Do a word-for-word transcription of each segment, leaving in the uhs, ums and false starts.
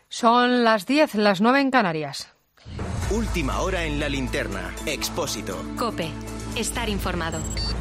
Son las diez, las nueve en Canarias. Última hora en la linterna. Expósito. COPE. Estar informado.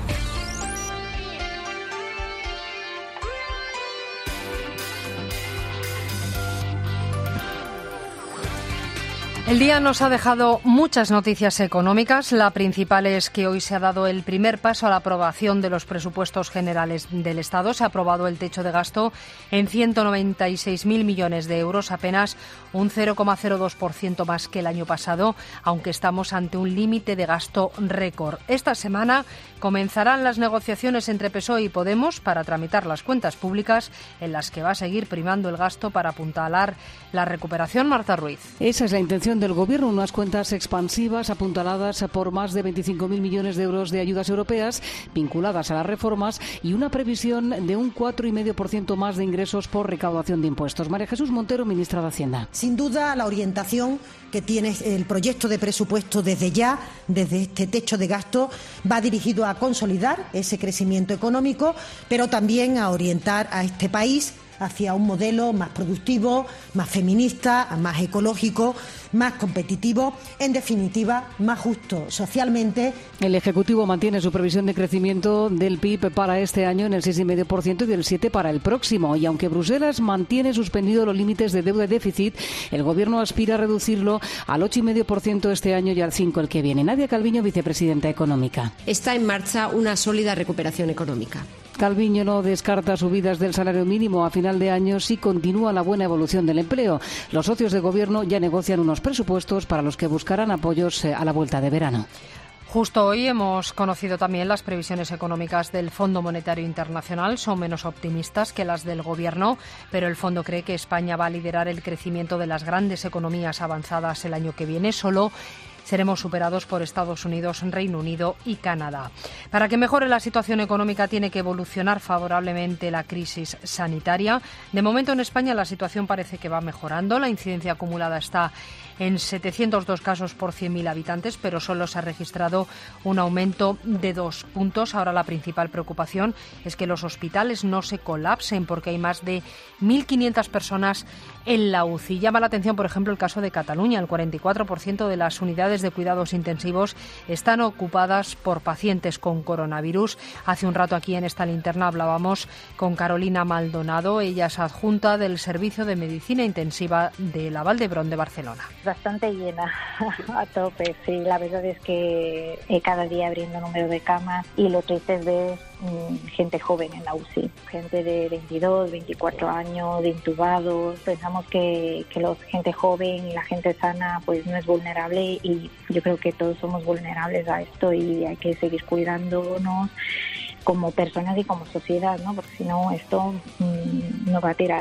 El día nos ha dejado muchas noticias económicas. La principal es que hoy se ha dado el primer paso a la aprobación de los presupuestos generales del Estado. Se ha aprobado el techo de gasto en ciento noventa y seis mil millones de euros, apenas un cero coma cero dos por ciento más que el año pasado, aunque estamos ante un límite de gasto récord. Esta semana comenzarán las negociaciones entre P S O E y Podemos para tramitar las cuentas públicas, en las que va a seguir primando el gasto para apuntalar la recuperación. Marta Ruiz. Esa es la intención del Gobierno, unas cuentas expansivas apuntaladas por más de veinticinco mil millones de euros de ayudas europeas vinculadas a las reformas y una previsión de un cuatro coma cinco por ciento más de ingresos por recaudación de impuestos. María Jesús Montero, ministra de Hacienda. Sin duda, la orientación que tiene el proyecto de presupuesto desde ya, desde este techo de gasto, va dirigido a consolidar ese crecimiento económico, pero también a orientar a este país hacia un modelo más productivo, más feminista, más ecológico, más competitivo, en definitiva, más justo socialmente. El Ejecutivo mantiene su previsión de crecimiento del P I B para este año en el seis coma cinco por ciento y del siete por ciento para el próximo. Y aunque Bruselas mantiene suspendido los límites de deuda y déficit, el Gobierno aspira a reducirlo al ocho coma cinco por ciento este año y al cinco por ciento el que viene. Nadia Calviño, vicepresidenta económica. Está en marcha una sólida recuperación económica. Calviño no descarta subidas del salario mínimo a final de año si continúa la buena evolución del empleo. Los socios de Gobierno ya negocian unos presupuestos para los que buscarán apoyos a la vuelta de verano. Justo hoy hemos conocido también las previsiones económicas del Fondo Monetario Internacional. Son menos optimistas que las del Gobierno, pero el fondo cree que España va a liderar el crecimiento de las grandes economías avanzadas el año que viene. Solo seremos superados por Estados Unidos, Reino Unido y Canadá. Para que mejore la situación económica tiene que evolucionar favorablemente la crisis sanitaria. De momento en España la situación parece que va mejorando. La incidencia acumulada está en setecientos dos casos por cien mil habitantes, pero solo se ha registrado un aumento de dos puntos. Ahora la principal preocupación es que los hospitales no se colapsen porque hay más de mil quinientas personas en la U C I. Llama la atención, por ejemplo, el caso de Cataluña. El cuarenta y cuatro por ciento de las unidades de cuidados intensivos están ocupadas por pacientes con coronavirus. Hace un rato aquí en esta linterna hablábamos con Carolina Maldonado. Ella es adjunta del Servicio de Medicina Intensiva de la Vall d'Hebron de Barcelona. Bastante llena, a tope, sí. La verdad es que eh, cada día abriendo número de camas y lo triste es ver mmm, gente joven en la U C I, gente de veintidós, veinticuatro años, de intubados. Pensamos que, que la gente joven y la gente sana pues no es vulnerable y yo creo que todos somos vulnerables a esto y hay que seguir cuidándonos como personas y como sociedad, ¿no? Porque si no esto mmm, no va a tirar.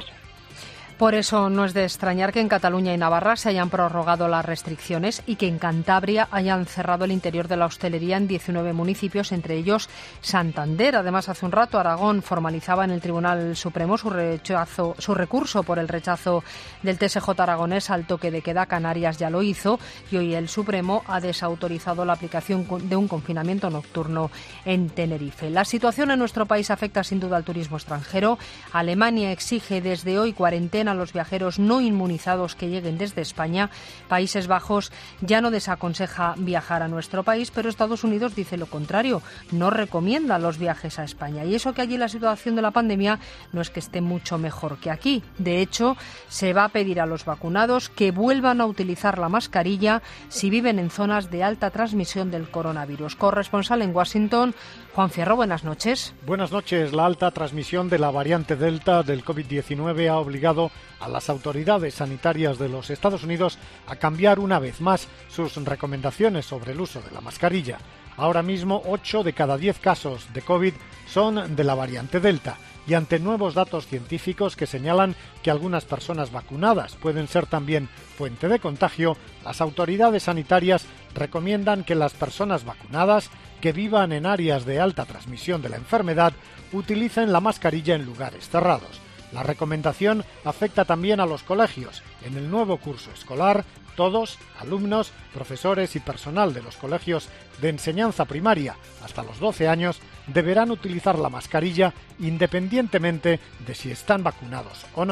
Por eso no es de extrañar que en Cataluña y Navarra se hayan prorrogado las restricciones y que en Cantabria hayan cerrado el interior de la hostelería en diecinueve municipios, entre ellos Santander. Además, hace un rato Aragón formalizaba en el Tribunal Supremo su, rechazo, su recurso por el rechazo del T S J aragonés al toque de queda. Canarias ya lo hizo y hoy el Supremo ha desautorizado la aplicación de un confinamiento nocturno en Tenerife. La situación en nuestro país afecta sin duda al turismo extranjero. Alemania exige desde hoy cuarentena a los viajeros no inmunizados que lleguen desde España. Países Bajos ya no desaconseja viajar a nuestro país, pero Estados Unidos dice lo contrario, no recomienda los viajes a España. Y eso que allí la situación de la pandemia no es que esté mucho mejor que aquí. De hecho, se va a pedir a los vacunados que vuelvan a utilizar la mascarilla si viven en zonas de alta transmisión del coronavirus. Corresponsal en Washington, Juan Fierro, buenas noches. Buenas noches. La alta transmisión de la variante Delta del COVID diecinueve ha obligado a las autoridades sanitarias de los Estados Unidos a cambiar una vez más sus recomendaciones sobre el uso de la mascarilla. Ahora mismo, ocho de cada diez casos de COVID son de la variante Delta y ante nuevos datos científicos que señalan que algunas personas vacunadas pueden ser también fuente de contagio, las autoridades sanitarias recomiendan que las personas vacunadas que vivan en áreas de alta transmisión de la enfermedad utilicen la mascarilla en lugares cerrados. La recomendación afecta también a los colegios. En el nuevo curso escolar, todos, alumnos, profesores y personal de los colegios de enseñanza primaria hasta los doce años, deberán utilizar la mascarilla independientemente de si están vacunados o no.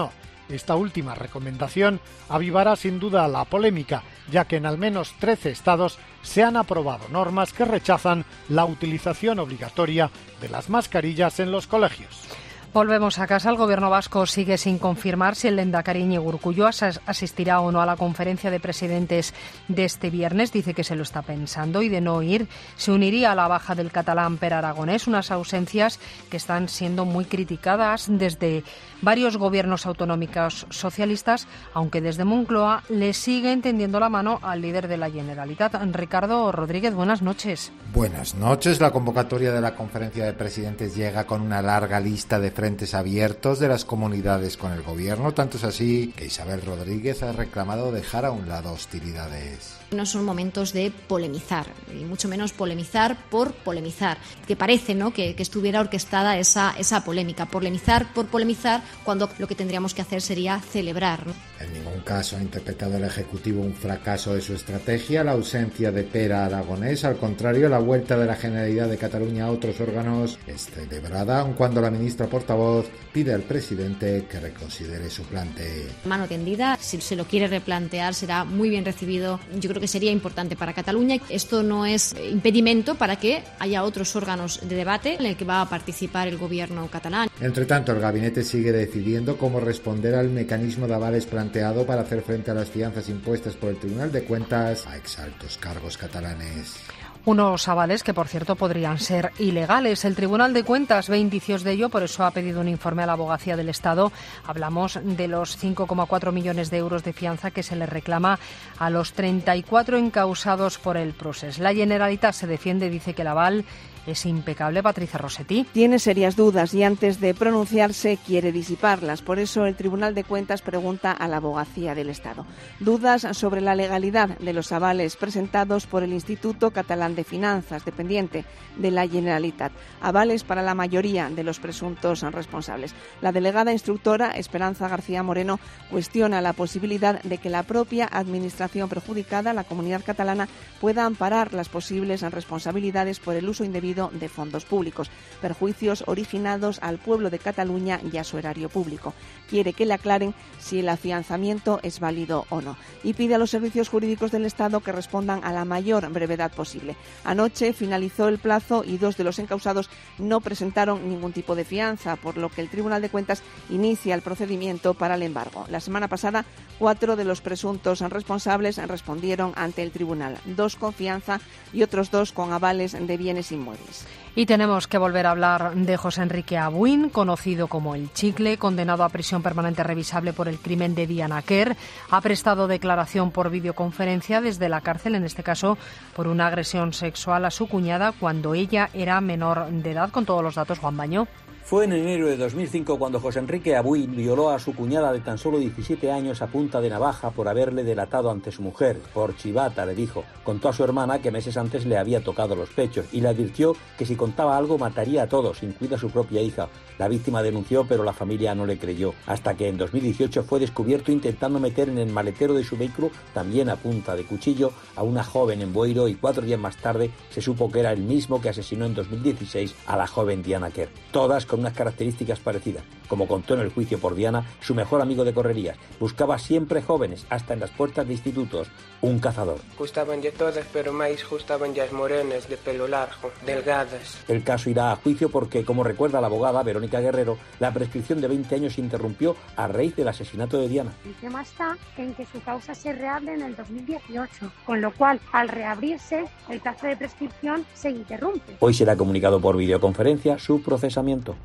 Esta última recomendación avivará sin duda la polémica, ya que en al menos trece estados se han aprobado normas que rechazan la utilización obligatoria de las mascarillas en los colegios. Volvemos a casa. El Gobierno vasco sigue sin confirmar si el lehendakari Iñigo Urkullu asistirá o no a la conferencia de presidentes de este viernes. Dice que se lo está pensando y, de no ir, se uniría a la baja del catalán Per Aragonés, unas ausencias que están siendo muy criticadas desde varios gobiernos autonómicos socialistas, aunque desde Moncloa le siguen tendiendo la mano al líder de la Generalitat. Ricardo Rodríguez, buenas noches. Buenas noches. La convocatoria de la conferencia de presidentes llega con una larga lista de frentes abiertos de las comunidades con el gobierno. Tanto es así que Isabel Rodríguez ha reclamado dejar a un lado hostilidades. No son momentos de polemizar, y mucho menos polemizar por polemizar, que parece, ¿no?, que, que estuviera orquestada esa, esa polémica. Polemizar por polemizar, cuando lo que tendríamos que hacer sería celebrar, ¿no? En ningún caso ha interpretado el Ejecutivo un fracaso de su estrategia, la ausencia de Per Aragonés. Al contrario, la vuelta de la Generalidad de Cataluña a otros órganos es celebrada, aun cuando la ministra portavoz pide al presidente que reconsidere su planteo. Mano tendida, si se lo quiere replantear será muy bien recibido. Yo creo que sería importante para Cataluña. Esto no es impedimento para que haya otros órganos de debate en el que va a participar el gobierno catalán. Entre tanto, el gabinete sigue decidiendo cómo responder al mecanismo de avales planteado para hacer frente a las fianzas impuestas por el Tribunal de Cuentas a exaltos cargos catalanes. Unos avales que, por cierto, podrían ser ilegales. El Tribunal de Cuentas ve indicios de ello, por eso ha pedido un informe a la Abogacía del Estado. Hablamos de los cinco coma cuatro millones de euros de fianza que se le reclama a los treinta y cuatro encausados por el Procés. La Generalitat se defiende y dice que el aval es impecable. Patricia Rossetti. Tiene serias dudas y antes de pronunciarse quiere disiparlas. Por eso el Tribunal de Cuentas pregunta a la Abogacía del Estado. Dudas sobre la legalidad de los avales presentados por el Instituto Catalán de Finanzas, dependiente de la Generalitat. Avales para la mayoría de los presuntos responsables. La delegada instructora, Esperanza García Moreno, cuestiona la posibilidad de que la propia administración perjudicada, la Comunidad Catalana, pueda amparar las posibles responsabilidades por el uso indebido de fondos públicos, perjuicios originados al pueblo de Cataluña y a su erario público. Quiere que le aclaren si el afianzamiento es válido o no y pide a los servicios jurídicos del Estado que respondan a la mayor brevedad posible. Anoche finalizó el plazo y dos de los encausados no presentaron ningún tipo de fianza, por lo que el Tribunal de Cuentas inicia el procedimiento para el embargo. La semana pasada, cuatro de los presuntos responsables respondieron ante el tribunal, dos con fianza y otros dos con avales de bienes inmuebles. Y tenemos que volver a hablar de José Enrique Abuin, conocido como El Chicle, condenado a prisión permanente revisable por el crimen de Diana Quer. Ha prestado declaración por videoconferencia desde la cárcel, en este caso por una agresión sexual a su cuñada cuando ella era menor de edad. Con todos los datos, Juan Baño. Fue en enero de dos mil cinco cuando José Enrique Abuin violó a su cuñada de tan solo diecisiete años a punta de navaja por haberle delatado ante su mujer. Por chivata, le dijo. Contó a su hermana que meses antes le había tocado los pechos y le advirtió que si contaba algo mataría a todos, incluida a su propia hija. La víctima denunció, pero la familia no le creyó, hasta que en dos mil dieciocho fue descubierto intentando meter en el maletero de su vehículo, también a punta de cuchillo, a una joven en Boiro, y cuatro días más tarde se supo que era el mismo que asesinó en dos mil dieciséis a la joven Diana Quer. Todas con unas características parecidas. Como contó en el juicio por Diana, su mejor amigo de correrías. Buscaba siempre jóvenes, hasta en las puertas de institutos. Un cazador. Gustaban ya todas, pero más gustaban ya morenas, de pelo largo, delgadas. El caso irá a juicio porque, como recuerda la abogada Verónica Guerrero, la prescripción de veinte años se interrumpió a raíz del asesinato de Diana. El tema está en que su causa se reabre en el dos mil dieciocho, con lo cual, al reabrirse, el plazo de prescripción se interrumpe. Hoy será comunicado por videoconferencia su procesamiento.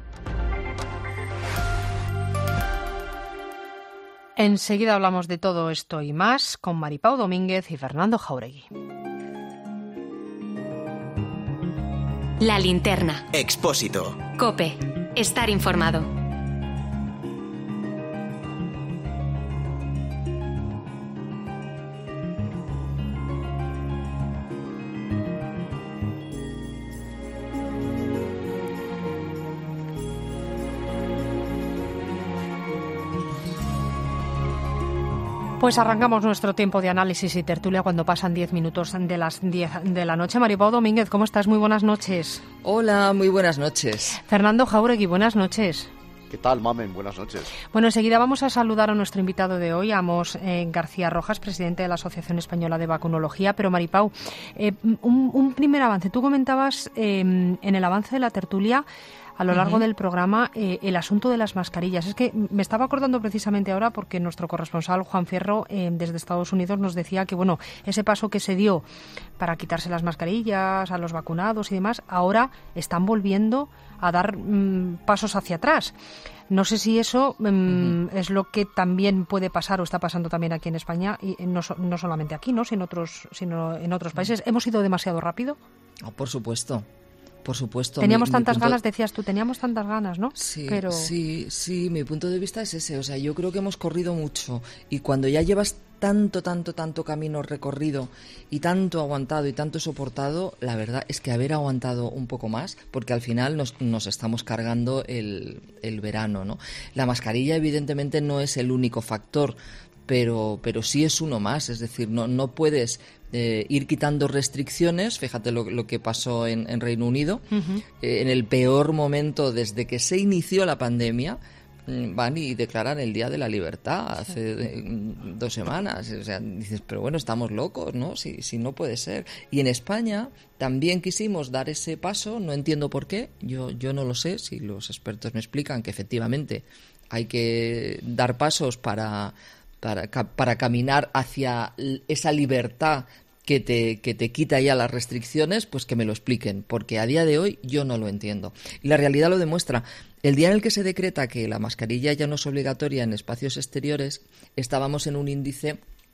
Enseguida hablamos de todo esto y más con Maripau Domínguez y Fernando Jauregui. La linterna. Expósito. COPE. Estar informado. Pues arrancamos nuestro tiempo de análisis y tertulia cuando pasan diez minutos de las diez de la noche. Maripau Domínguez, ¿cómo estás? Muy buenas noches. Hola, muy buenas noches. Fernando Jauregui, buenas noches. ¿Qué tal, Mamen? Buenas noches. Bueno, enseguida vamos a saludar a nuestro invitado de hoy, Amos eh, García Rojas, presidente de la Asociación Española de Vacunología. Pero, Maripau, eh, un, un primer avance. Tú comentabas eh, en el avance de la tertulia, a lo largo uh-huh. del programa, eh, el asunto de las mascarillas. Es que me estaba acordando precisamente ahora porque nuestro corresponsal, Juan Fierro, eh, desde Estados Unidos, nos decía que, bueno, ese paso que se dio para quitarse las mascarillas a los vacunados y demás, ahora están volviendo a dar mmm, pasos hacia atrás. No sé si eso mmm, uh-huh. es lo que también puede pasar o está pasando también aquí en España, y no, no solamente aquí, ¿no?, sino, otros, sino en otros países. ¿Hemos ido demasiado rápido? Oh, por supuesto. Por supuesto. Teníamos mi, tantas mi punto... ganas, decías tú, teníamos tantas ganas, ¿no? Sí, Pero... sí, sí, mi punto de vista es ese. O sea, yo creo que hemos corrido mucho y cuando ya llevas tanto, tanto, tanto camino recorrido y tanto aguantado y tanto soportado, la verdad es que haber aguantado un poco más, porque al final nos, nos estamos cargando el, el verano, ¿no? La mascarilla evidentemente no es el único factor, pero, pero sí es uno más. Es decir, no, no puedes... Eh, ir quitando restricciones. Fíjate lo, lo que pasó en, en Reino Unido, uh-huh. eh, en el peor momento desde que se inició la pandemia, van y declaran el Día de la Libertad hace sí. eh, dos semanas. O sea, dices, pero bueno, estamos locos, ¿no? Si, si no puede ser. Y en España también quisimos dar ese paso, no entiendo por qué, yo, yo no lo sé, si los expertos me explican que efectivamente hay que dar pasos para... Para, para caminar hacia esa libertad que te, que te quita ya las restricciones, pues que me lo expliquen, porque a día de hoy yo no lo entiendo. Y la realidad lo demuestra. El día en el que se decreta que la mascarilla ya no es obligatoria en espacios exteriores, estábamos en un índice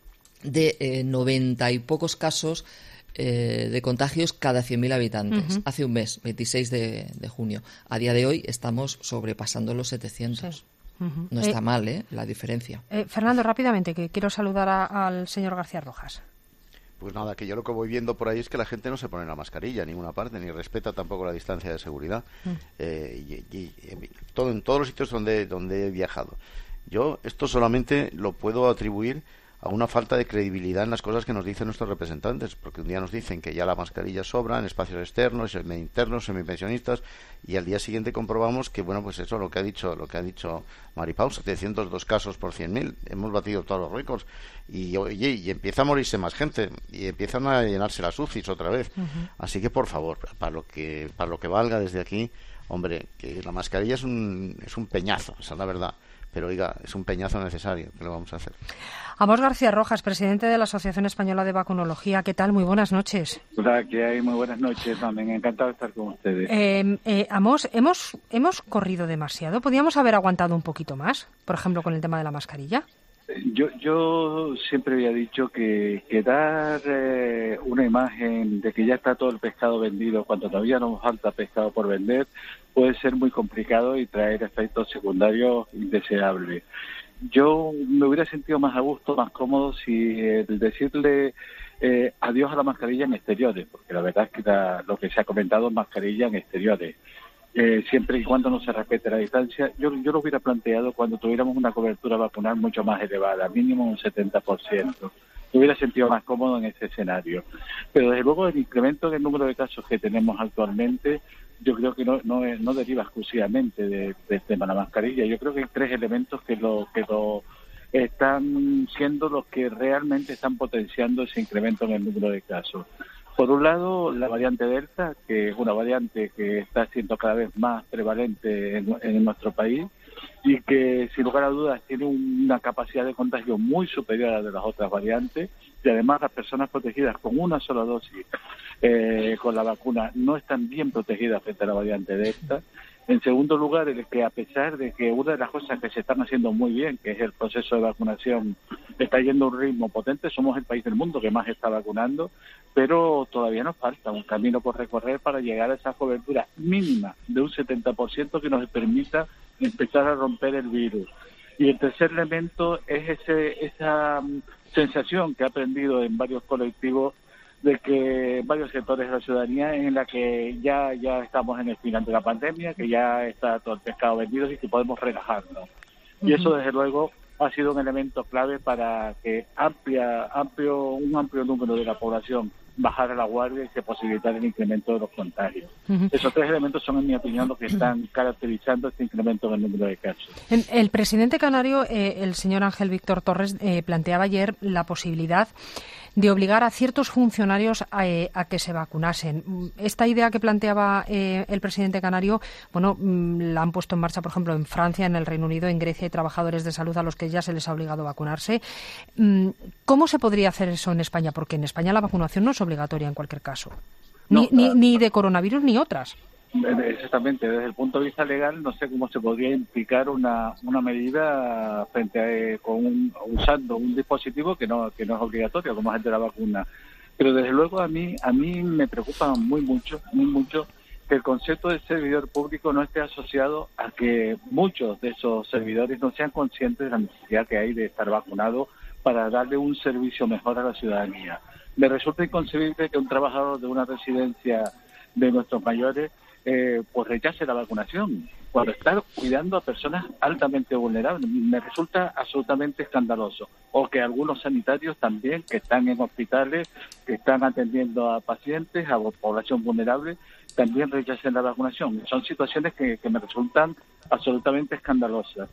de eh, noventa y pocos casos eh, de contagios cada cien mil habitantes. Uh-huh. Hace un mes, veintiséis de junio. A día de hoy estamos sobrepasando los setecientos. Sí. Uh-huh. No está eh, mal, ¿eh? La diferencia. Eh, Fernando, rápidamente, que quiero saludar a, al señor García Rojas. Pues nada, que yo lo que voy viendo por ahí es que la gente no se pone la mascarilla en ninguna parte, ni respeta tampoco la distancia de seguridad. Uh-huh. Eh, y, y, y todo, en todos los sitios donde, donde he viajado. Yo esto solamente lo puedo atribuir a una falta de credibilidad en las cosas que nos dicen nuestros representantes, porque un día nos dicen que ya la mascarilla sobra en espacios externos, semi-internos, semipensionistas, y al día siguiente comprobamos que, bueno, pues eso, lo que ha dicho lo que ha dicho Maripau, setecientos dos casos por cien mil, hemos batido todos los récords, y, oye, y empieza a morirse más gente, y empiezan a llenarse las U C Is otra vez. Uh-huh. Así que, por favor, para lo que para lo que valga desde aquí, hombre, que la mascarilla es un, es un peñazo, esa es la verdad. Pero, oiga, es un peñazo necesario, ¿qué lo vamos a hacer? Amos García Rojas, presidente de la Asociación Española de Vacunología. ¿Qué tal? Muy buenas noches. Hola, ¿qué hay? Muy buenas noches también. Encantado de estar con ustedes. Eh, eh, Amos, ¿hemos, ¿hemos corrido demasiado? ¿Podríamos haber aguantado un poquito más? Por ejemplo, con el tema de la mascarilla. Yo yo siempre había dicho que, que dar eh, una imagen de que ya está todo el pescado vendido cuando todavía nos falta pescado por vender puede ser muy complicado y traer efectos secundarios indeseables. Yo me hubiera sentido más a gusto, más cómodo si el decirle eh, adiós a la mascarilla en exteriores, porque la verdad es que la, lo que se ha comentado es mascarilla en exteriores. Eh, siempre y cuando no se respete la distancia, yo, yo lo hubiera planteado cuando tuviéramos una cobertura vacunal mucho más elevada, mínimo un setenta por ciento. Me hubiera sentido más cómodo en ese escenario. Pero desde luego el incremento del número de casos que tenemos actualmente, yo creo que no no, no deriva exclusivamente de, del tema de la mascarilla. Yo creo que hay tres elementos que lo que lo están siendo los que realmente están potenciando ese incremento en el número de casos. Por un lado, la variante Delta, que es una variante que está siendo cada vez más prevalente en, en nuestro país y que, sin lugar a dudas, tiene una capacidad de contagio muy superior a la de las otras variantes, y además las personas protegidas con una sola dosis eh, con la vacuna no están bien protegidas frente a la variante Delta. En segundo lugar, el que a pesar de que una de las cosas que se están haciendo muy bien, que es el proceso de vacunación, está yendo a un ritmo potente, somos el país del mundo que más está vacunando, pero todavía nos falta un camino por recorrer para llegar a esa cobertura mínima de un setenta por ciento que nos permita empezar a romper el virus. Y el tercer elemento es ese esa um, sensación que ha aprendido en varios colectivos de que varios sectores de la ciudadanía en la que ya ya estamos en el final de la pandemia, que ya está todo el pescado vendido y que podemos relajarnos. Uh-huh. Y eso, desde luego, ha sido un elemento clave para que amplia amplio un amplio número de la población bajara la guardia y se posibilitara el incremento de los contagios. Uh-huh. Esos tres elementos son, en mi opinión, los que están caracterizando este incremento del número de casos. El presidente canario, eh, el señor Ángel Víctor Torres, eh, planteaba ayer la posibilidad de obligar a ciertos funcionarios a, eh, a que se vacunasen. Esta idea que planteaba eh, el presidente canario, bueno, la han puesto en marcha, por ejemplo, en Francia, en el Reino Unido, en Grecia, hay trabajadores de salud a los que ya se les ha obligado a vacunarse. ¿Cómo se podría hacer eso en España? Porque en España la vacunación no es obligatoria en cualquier caso. Ni, no, ni, ni de coronavirus ni otras. Exactamente, desde el punto de vista legal no sé cómo se podría implicar una una medida frente a eh, con un, usando un dispositivo que no que no es obligatorio, como es el de la vacuna. Pero desde luego a mí a mí me preocupa muy mucho, muy mucho que el concepto de servidor público no esté asociado a que muchos de esos servidores no sean conscientes de la necesidad que hay de estar vacunados para darle un servicio mejor a la ciudadanía. Me resulta inconcebible que un trabajador de una residencia de nuestros mayores Eh, pues rechace la vacunación cuando está cuidando a personas altamente vulnerables. Me resulta absolutamente escandaloso. O que algunos sanitarios también, que están en hospitales, que están atendiendo a pacientes, a población vulnerable, también rechacen la vacunación. Son situaciones que, que me resultan absolutamente escandalosas.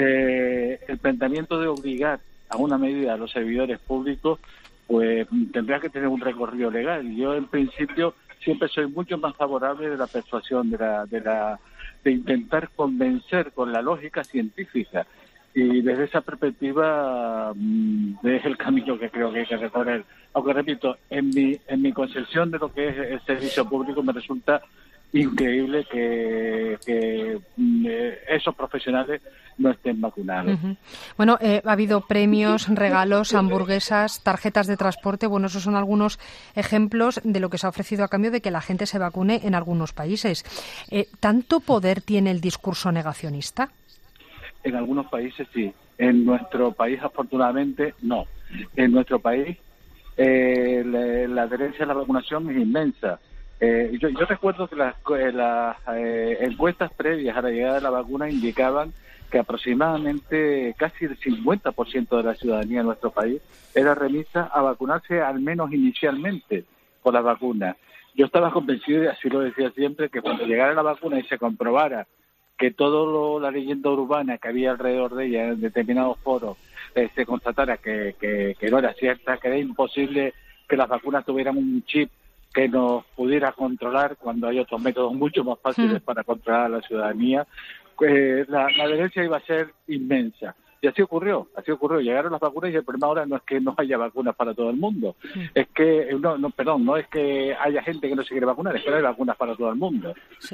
Eh, el planteamiento de obligar a una medida a los servidores públicos, pues tendría que tener un recorrido legal. Yo, en principio, siempre soy mucho más favorable de la persuasión, de la, de la, de intentar convencer con la lógica científica. Y desde esa perspectiva mmm, es el camino que creo que hay que recorrer. Aunque repito, en mi, en mi concepción de lo que es el servicio público me resulta increíble que, que eh, esos profesionales no estén vacunados. Uh-huh. Bueno, eh, ha habido premios, regalos, hamburguesas, tarjetas de transporte. Bueno, esos son algunos ejemplos de lo que se ha ofrecido a cambio de que la gente se vacune en algunos países. Eh, ¿Tanto poder tiene el discurso negacionista? En algunos países sí. En nuestro país, afortunadamente, no. En nuestro país, eh, la, la adherencia a la vacunación es inmensa. Eh, yo, yo recuerdo que las, las eh, encuestas previas a la llegada de la vacuna indicaban que aproximadamente casi el cincuenta por ciento de la ciudadanía de nuestro país era remisa a vacunarse al menos inicialmente por la vacuna. Yo estaba convencido, y así lo decía siempre, que cuando llegara la vacuna y se comprobara que toda la leyenda urbana que había alrededor de ella en determinados foros eh, se constatara que, que, que no era cierta, que era imposible que las vacunas tuvieran un chip que nos pudiera controlar cuando hay otros métodos mucho más fáciles mm. para controlar a la ciudadanía, eh, la, la adherencia iba a ser inmensa. Y así ocurrió, así ocurrió. Llegaron las vacunas y el problema ahora no es que no haya vacunas para todo el mundo. Mm. Es que, no, no, perdón, no es que haya gente que no se quiere vacunar, es que no hay vacunas para todo el mundo. Sí.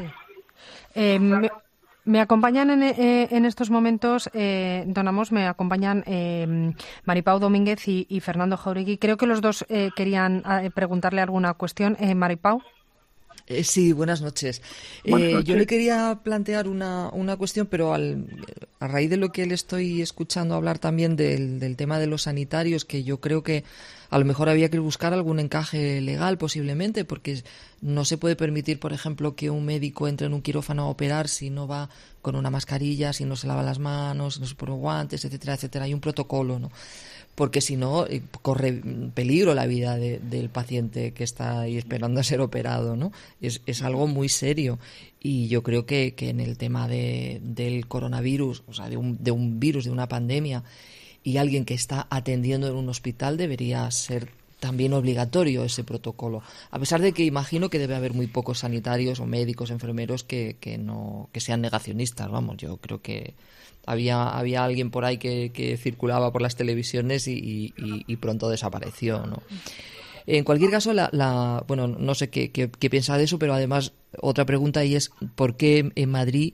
Eh, me... Me acompañan en, eh, en estos momentos, eh, don Amos, me acompañan eh, Maripau Domínguez y, y Fernando Jauregui. Creo que los dos eh, querían eh, preguntarle alguna cuestión. Eh, Maripau. Eh, sí, buenas noches. Buenas eh, noches. Yo le quería plantear una, una cuestión, pero al, a raíz de lo que le estoy escuchando hablar también del, del tema de los sanitarios, que yo creo que a lo mejor había que buscar algún encaje legal posiblemente, porque no se puede permitir, por ejemplo, que un médico entre en un quirófano a operar si no va con una mascarilla, si no se lava las manos, si no se pone guantes, etcétera, etcétera. Hay un protocolo, ¿no? Porque si no, eh, corre peligro la vida de, del paciente que está ahí esperando a ser operado, ¿no? Es, es algo muy serio. Y yo creo que, que en el tema de, del coronavirus, o sea, de un, de un virus, de una pandemia, y alguien que está atendiendo en un hospital debería ser también obligatorio ese protocolo. A pesar de que imagino que debe haber muy pocos sanitarios o médicos, enfermeros que, que no que sean negacionistas, vamos, yo creo que había había alguien por ahí que, que circulaba por las televisiones y, y, y pronto desapareció, ¿no? En cualquier caso, la, la bueno, no sé qué, qué, qué piensa de eso, pero además otra pregunta y es ¿por qué en Madrid,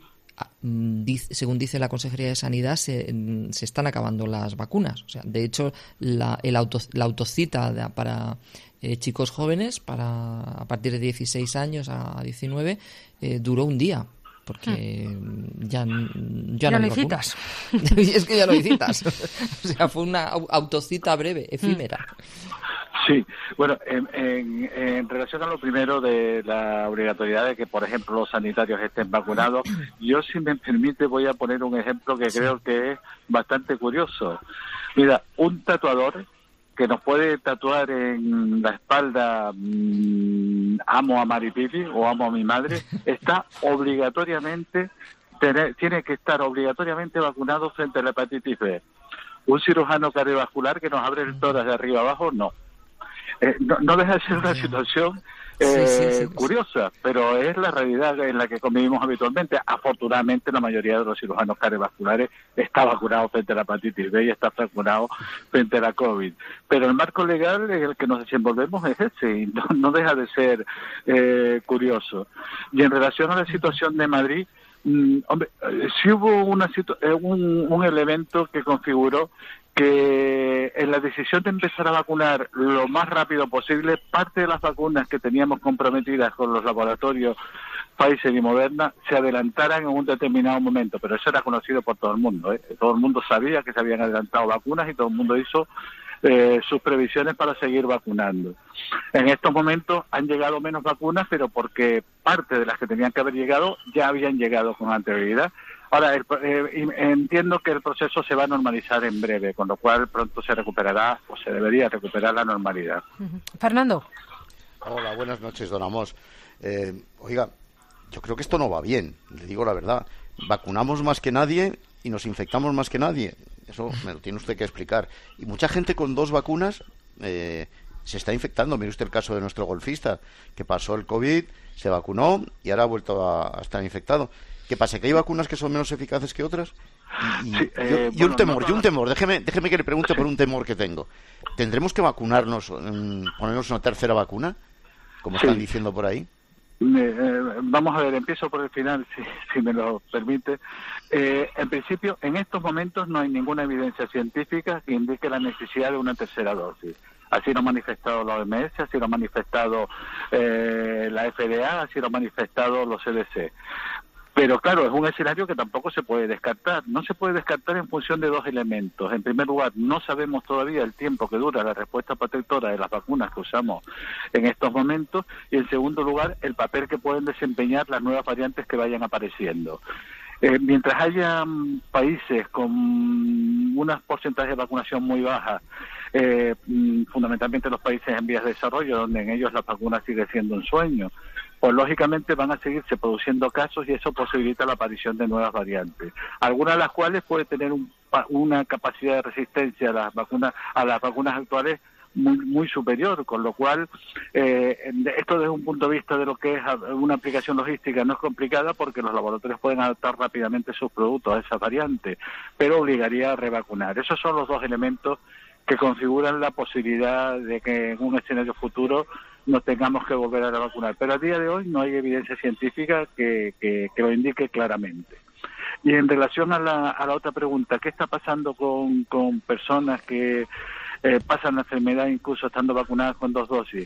según dice la Consejería de Sanidad, se, se están acabando las vacunas? O sea, de hecho, la, el auto, la autocita de, para eh, chicos jóvenes, para a partir de dieciséis años a diecinueve, eh, duró un día. Porque hmm. ya, ya, ya no lo hay citas. Es que ya no hay citas. O sea, fue una autocita breve, efímera. Sí, bueno, en, en, en relación a lo primero de la obligatoriedad de que, por ejemplo, los sanitarios estén vacunados, yo, si me permite, voy a poner un ejemplo que sí. creo que es bastante curioso. Mira, un tatuador que nos puede tatuar en la espalda mmm, amo a Maripipi o amo a mi madre, está obligatoriamente, tener, tiene que estar obligatoriamente vacunado frente a la hepatitis B. Un cirujano cardiovascular que nos abre el tórax de arriba abajo, no. Eh, no, no deja de ser una situación eh, sí, sí, sí, curiosa, sí. pero es la realidad en la que convivimos habitualmente. Afortunadamente, la mayoría de los cirujanos cardiovasculares está vacunado frente a la hepatitis B y está vacunado frente a la COVID. Pero el marco legal en el que nos desenvolvemos es ese y no, no deja de ser eh, curioso. Y en relación a la situación de Madrid, mmm, hombre, eh, sí hubo una situ- eh, un, un elemento que configuró que en la decisión de empezar a vacunar lo más rápido posible, parte de las vacunas que teníamos comprometidas con los laboratorios Pfizer y Moderna se adelantaran en un determinado momento, pero eso era conocido por todo el mundo, ¿eh? Todo el mundo sabía que se habían adelantado vacunas y todo el mundo hizo eh, sus previsiones para seguir vacunando. En estos momentos han llegado menos vacunas, pero porque parte de las que tenían que haber llegado ya habían llegado con anterioridad. Ahora, el, eh, entiendo que el proceso se va a normalizar en breve, con lo cual pronto se recuperará o se debería recuperar la normalidad. Uh-huh. Fernando. Hola, buenas noches, don Amos. Eh, oiga, yo creo que esto no va bien, le digo la verdad. Vacunamos más que nadie y nos infectamos más que nadie. Eso me lo tiene usted que explicar. Y mucha gente con dos vacunas eh, se está infectando. Mire usted el caso de nuestro golfista, que pasó el COVID, se vacunó y ahora ha vuelto a, a estar infectado. ¿Qué pasa? ¿Que hay vacunas que son menos eficaces que otras? Y, y, sí, eh, yo, y bueno, un temor, no, yo un temor, déjeme, déjeme que le pregunte sí. por un temor que tengo. ¿Tendremos que vacunarnos, um, ponernos una tercera vacuna? Como sí. están diciendo por ahí. Eh, vamos a ver, empiezo por el final, si, si me lo permite. Eh, en principio, en estos momentos no hay ninguna evidencia científica que indique la necesidad de una tercera dosis. Así lo ha manifestado la O M S, así lo ha manifestado eh, la F D A, así lo ha manifestado los C D C. Pero claro, es un escenario que tampoco se puede descartar. No se puede descartar en función de dos elementos. En primer lugar, no sabemos todavía el tiempo que dura la respuesta protectora de las vacunas que usamos en estos momentos. Y en segundo lugar, el papel que pueden desempeñar las nuevas variantes que vayan apareciendo. Eh, mientras haya países con unas porcentajes de vacunación muy bajas, eh, fundamentalmente los países en vías de desarrollo, donde en ellos la vacuna sigue siendo un sueño, pues lógicamente van a seguirse produciendo casos y eso posibilita la aparición de nuevas variantes, algunas de las cuales puede tener un, una capacidad de resistencia a las vacunas a las vacunas actuales muy muy superior, con lo cual eh, esto desde un punto de vista de lo que es una aplicación logística no es complicada porque los laboratorios pueden adaptar rápidamente sus productos a esa variante, pero obligaría a revacunar. Esos son los dos elementos que configuran la posibilidad de que en un escenario futuro nos tengamos que volver a vacunar. Pero a día de hoy no hay evidencia científica que, que, que lo indique claramente. Y en relación a la, a la otra pregunta, ¿qué está pasando con, con personas que eh, pasan la enfermedad incluso estando vacunadas con dos dosis?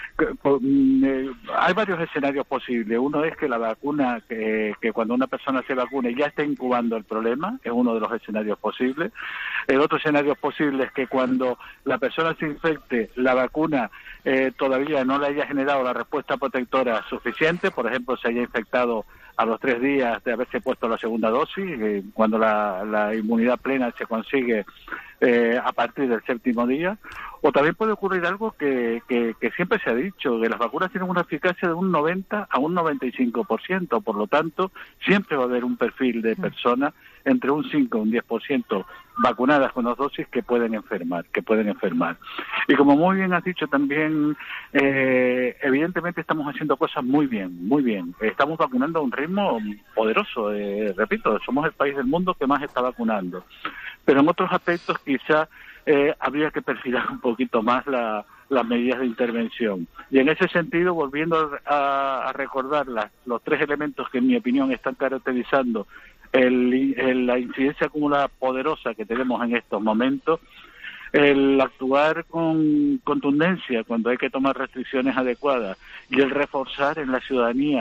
Eh, hay varios escenarios posibles. Uno es que la vacuna, que, que cuando una persona se vacune ya está incubando el problema, es uno de los escenarios posibles. El otro escenario posible es que cuando la persona se infecte, la vacuna eh, todavía no le haya generado la respuesta protectora suficiente, por ejemplo, se haya infectado a los tres días de haberse puesto la segunda dosis, eh, cuando la, la inmunidad plena se consigue eh, a partir del séptimo día. O también puede ocurrir algo que, que, que siempre se ha dicho, que las vacunas tienen una eficacia de un noventa a un noventa y cinco por ciento, por lo tanto, siempre va a haber un perfil de personas entre un cinco y un diez por ciento vacunadas con dos dosis que pueden enfermar, que pueden enfermar. Y como muy bien has dicho también, eh, evidentemente estamos haciendo cosas muy bien, muy bien. Estamos vacunando a un ritmo poderoso, eh, repito, somos el país del mundo que más está vacunando. Pero en otros aspectos quizá eh, habría que perfilar un poquito más la, las medidas de intervención. Y en ese sentido, volviendo a, a recordar las, los tres elementos que en mi opinión están caracterizando el, el, la incidencia acumulada poderosa que tenemos en estos momentos, el actuar con contundencia cuando hay que tomar restricciones adecuadas y el reforzar en la ciudadanía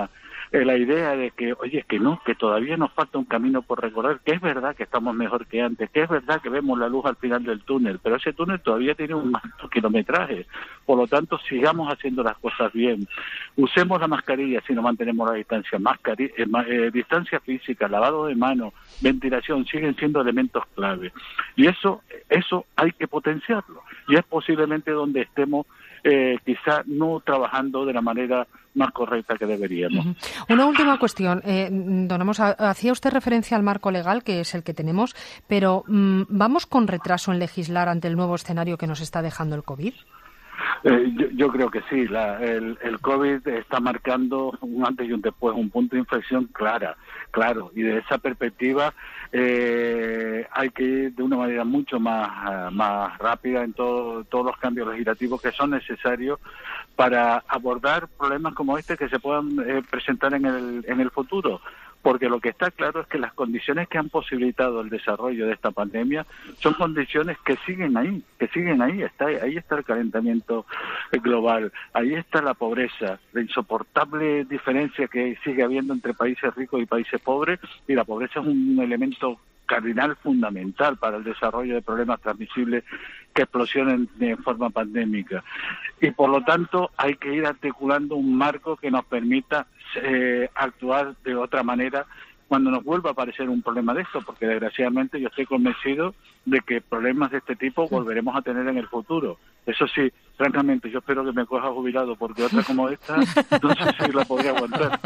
eh, la idea de que, oye, que no, que todavía nos falta un camino por recorrer, que es verdad que estamos mejor que antes, que es verdad que vemos la luz al final del túnel, pero ese túnel todavía tiene un alto kilometraje. Por lo tanto, sigamos haciendo las cosas bien. Usemos la mascarilla si no mantenemos la distancia. Mascarilla, eh, eh, distancia física, lavado de manos, ventilación, siguen siendo elementos clave. Y eso, eso hay que potenciarlo. Y es posiblemente donde estemos eh, quizá no trabajando de la manera más correcta que deberíamos. Uh-huh. Una última cuestión. Eh, don Amos, hacía usted referencia al marco legal, que es el que tenemos, pero mm, ¿vamos con retraso en legislar ante el nuevo escenario que nos está dejando el COVID? Eh, yo, yo creo que sí. La, el, el COVID está marcando un antes y un después, un punto de inflexión clara, claro. Y de esa perspectiva eh, hay que ir de una manera mucho más, más rápida en todo, todos los cambios legislativos que son necesarios para abordar problemas como este que se puedan eh, presentar en el, en el futuro. Porque lo que está claro es que las condiciones que han posibilitado el desarrollo de esta pandemia son condiciones que siguen ahí, que siguen ahí. Está ahí está el calentamiento global, ahí está la pobreza, la insoportable diferencia que sigue habiendo entre países ricos y países pobres, y la pobreza es un elemento cardinal fundamental para el desarrollo de problemas transmisibles que explosionen de forma pandémica. Y por lo tanto hay que ir articulando un marco que nos permita eh, actuar de otra manera cuando nos vuelva a aparecer un problema de esto, porque desgraciadamente yo estoy convencido de que problemas de este tipo volveremos a tener en el futuro. Eso sí, francamente, yo espero que me coja jubilado, porque otra como esta no sé si la podría aguantar.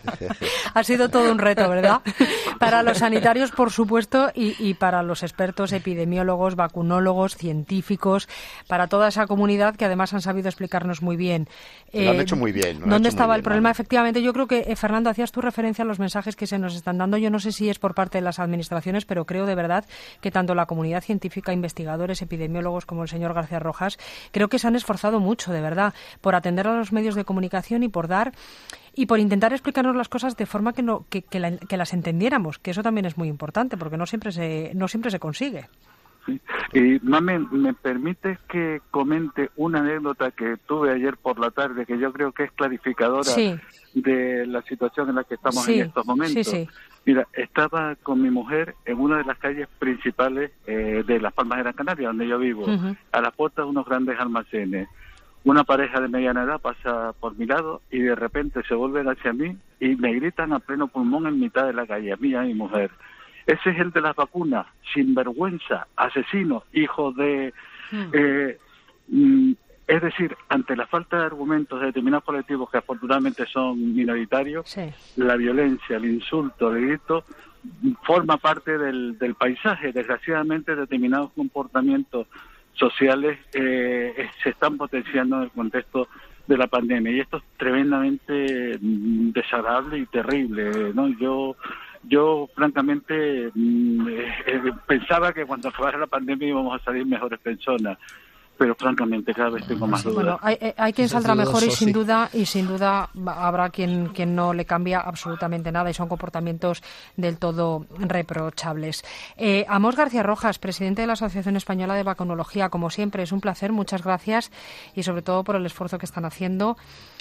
Ha sido todo un reto, ¿verdad? Para los sanitarios, por supuesto, y, y para los expertos epidemiólogos, vacunólogos, científicos, para toda esa comunidad que además han sabido explicarnos muy bien. Lo eh, han hecho muy bien. Lo ¿Dónde estaba bien, el problema? ¿no? Efectivamente, yo creo que, eh, Fernando, hacías tu referencia a los mensajes que se nos están dando. Yo no sé si es por parte de las administraciones, pero creo de verdad que tanto la comunidad científica, investigadores, epidemiólogos como el señor García Rojas, creo que se han esforzado mucho, de verdad, por atender a los medios de comunicación y por dar y por intentar explicarnos las cosas de forma que no que, que, la, que las entendiéramos, que eso también es muy importante, porque no siempre se no siempre se consigue. Sí. Y Mamen, ¿me permites que comente una anécdota que tuve ayer por la tarde, que yo creo que es clarificadora sí. de la situación en la que estamos sí. en estos momentos? Sí, sí. Mira, estaba con mi mujer en una de las calles principales eh, de Las Palmas de Gran Canaria, donde yo vivo, uh-huh. a las puertas de unos grandes almacenes. Una pareja de mediana edad pasa por mi lado y de repente se vuelven hacia mí y me gritan a pleno pulmón en mitad de la calle, a mí y a mi mujer. Ese es el de las vacunas, sinvergüenza, asesino, hijo de... Hmm. Eh, mm, es decir, ante la falta de argumentos de determinados colectivos que afortunadamente son minoritarios, sí. la violencia, el insulto, el grito, forma parte del, del paisaje. Desgraciadamente, determinados comportamientos sociales eh, se están potenciando en el contexto de la pandemia. Y esto es tremendamente mm, desagradable y terrible, ¿no? Yo... Yo, francamente, mmm, eh, pensaba que cuando acabara la pandemia íbamos a salir mejores personas, pero francamente cada vez tengo más dudas. Bueno, hay, hay quien saldrá mejor y sin duda y sin duda habrá quien, quien no le cambia absolutamente nada y son comportamientos del todo reprochables. Eh, Amos García Rojas, presidente de la Asociación Española de Vacunología, como siempre, es un placer, muchas gracias y sobre todo por el esfuerzo que están haciendo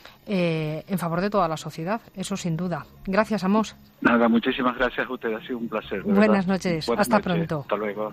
Eh, en favor de toda la sociedad, eso sin duda. Gracias, Amos. Nada, muchísimas gracias a usted, ha sido un placer. Buenas noches, Buenas hasta noches. pronto. Hasta luego.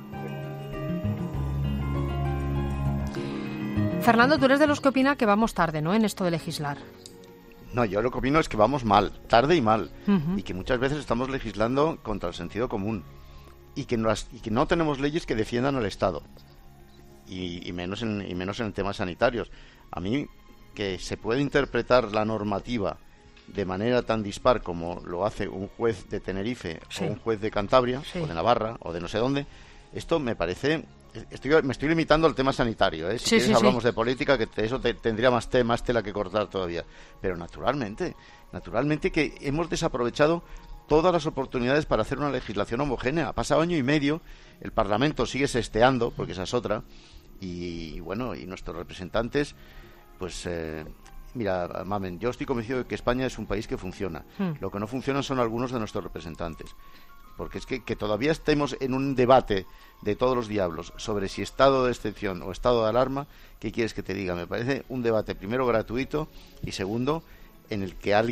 Fernando, tú eres de los que opina que vamos tarde, ¿no?, en esto de legislar. No, yo lo que opino es que vamos mal, tarde y mal, uh-huh. y que muchas veces estamos legislando contra el sentido común y que no, las, y que no tenemos leyes que defiendan al Estado y, y menos en, y menos en temas sanitarios. A mí que se puede interpretar la normativa de manera tan dispar como lo hace un juez de Tenerife sí. o un juez de Cantabria sí. o de Navarra o de no sé dónde, esto me parece... Estoy, me estoy limitando al tema sanitario, ¿eh? Si sí, quieres sí, hablamos sí. de política, que te, eso te, tendría más, te, más tela que cortar todavía. Pero naturalmente, naturalmente que hemos desaprovechado todas las oportunidades para hacer una legislación homogénea. Ha pasado año y medio, el Parlamento sigue sesteando, porque esa es otra, y bueno, y nuestros representantes... Pues, eh, mira, Mamen, yo estoy convencido de que España es un país que funciona. Hmm. Lo que no funciona son algunos de nuestros representantes. Porque es que, que todavía estemos en un debate de todos los diablos sobre si estado de excepción o estado de alarma, ¿qué quieres que te diga? Me parece un debate, primero, gratuito y segundo, en el que alguien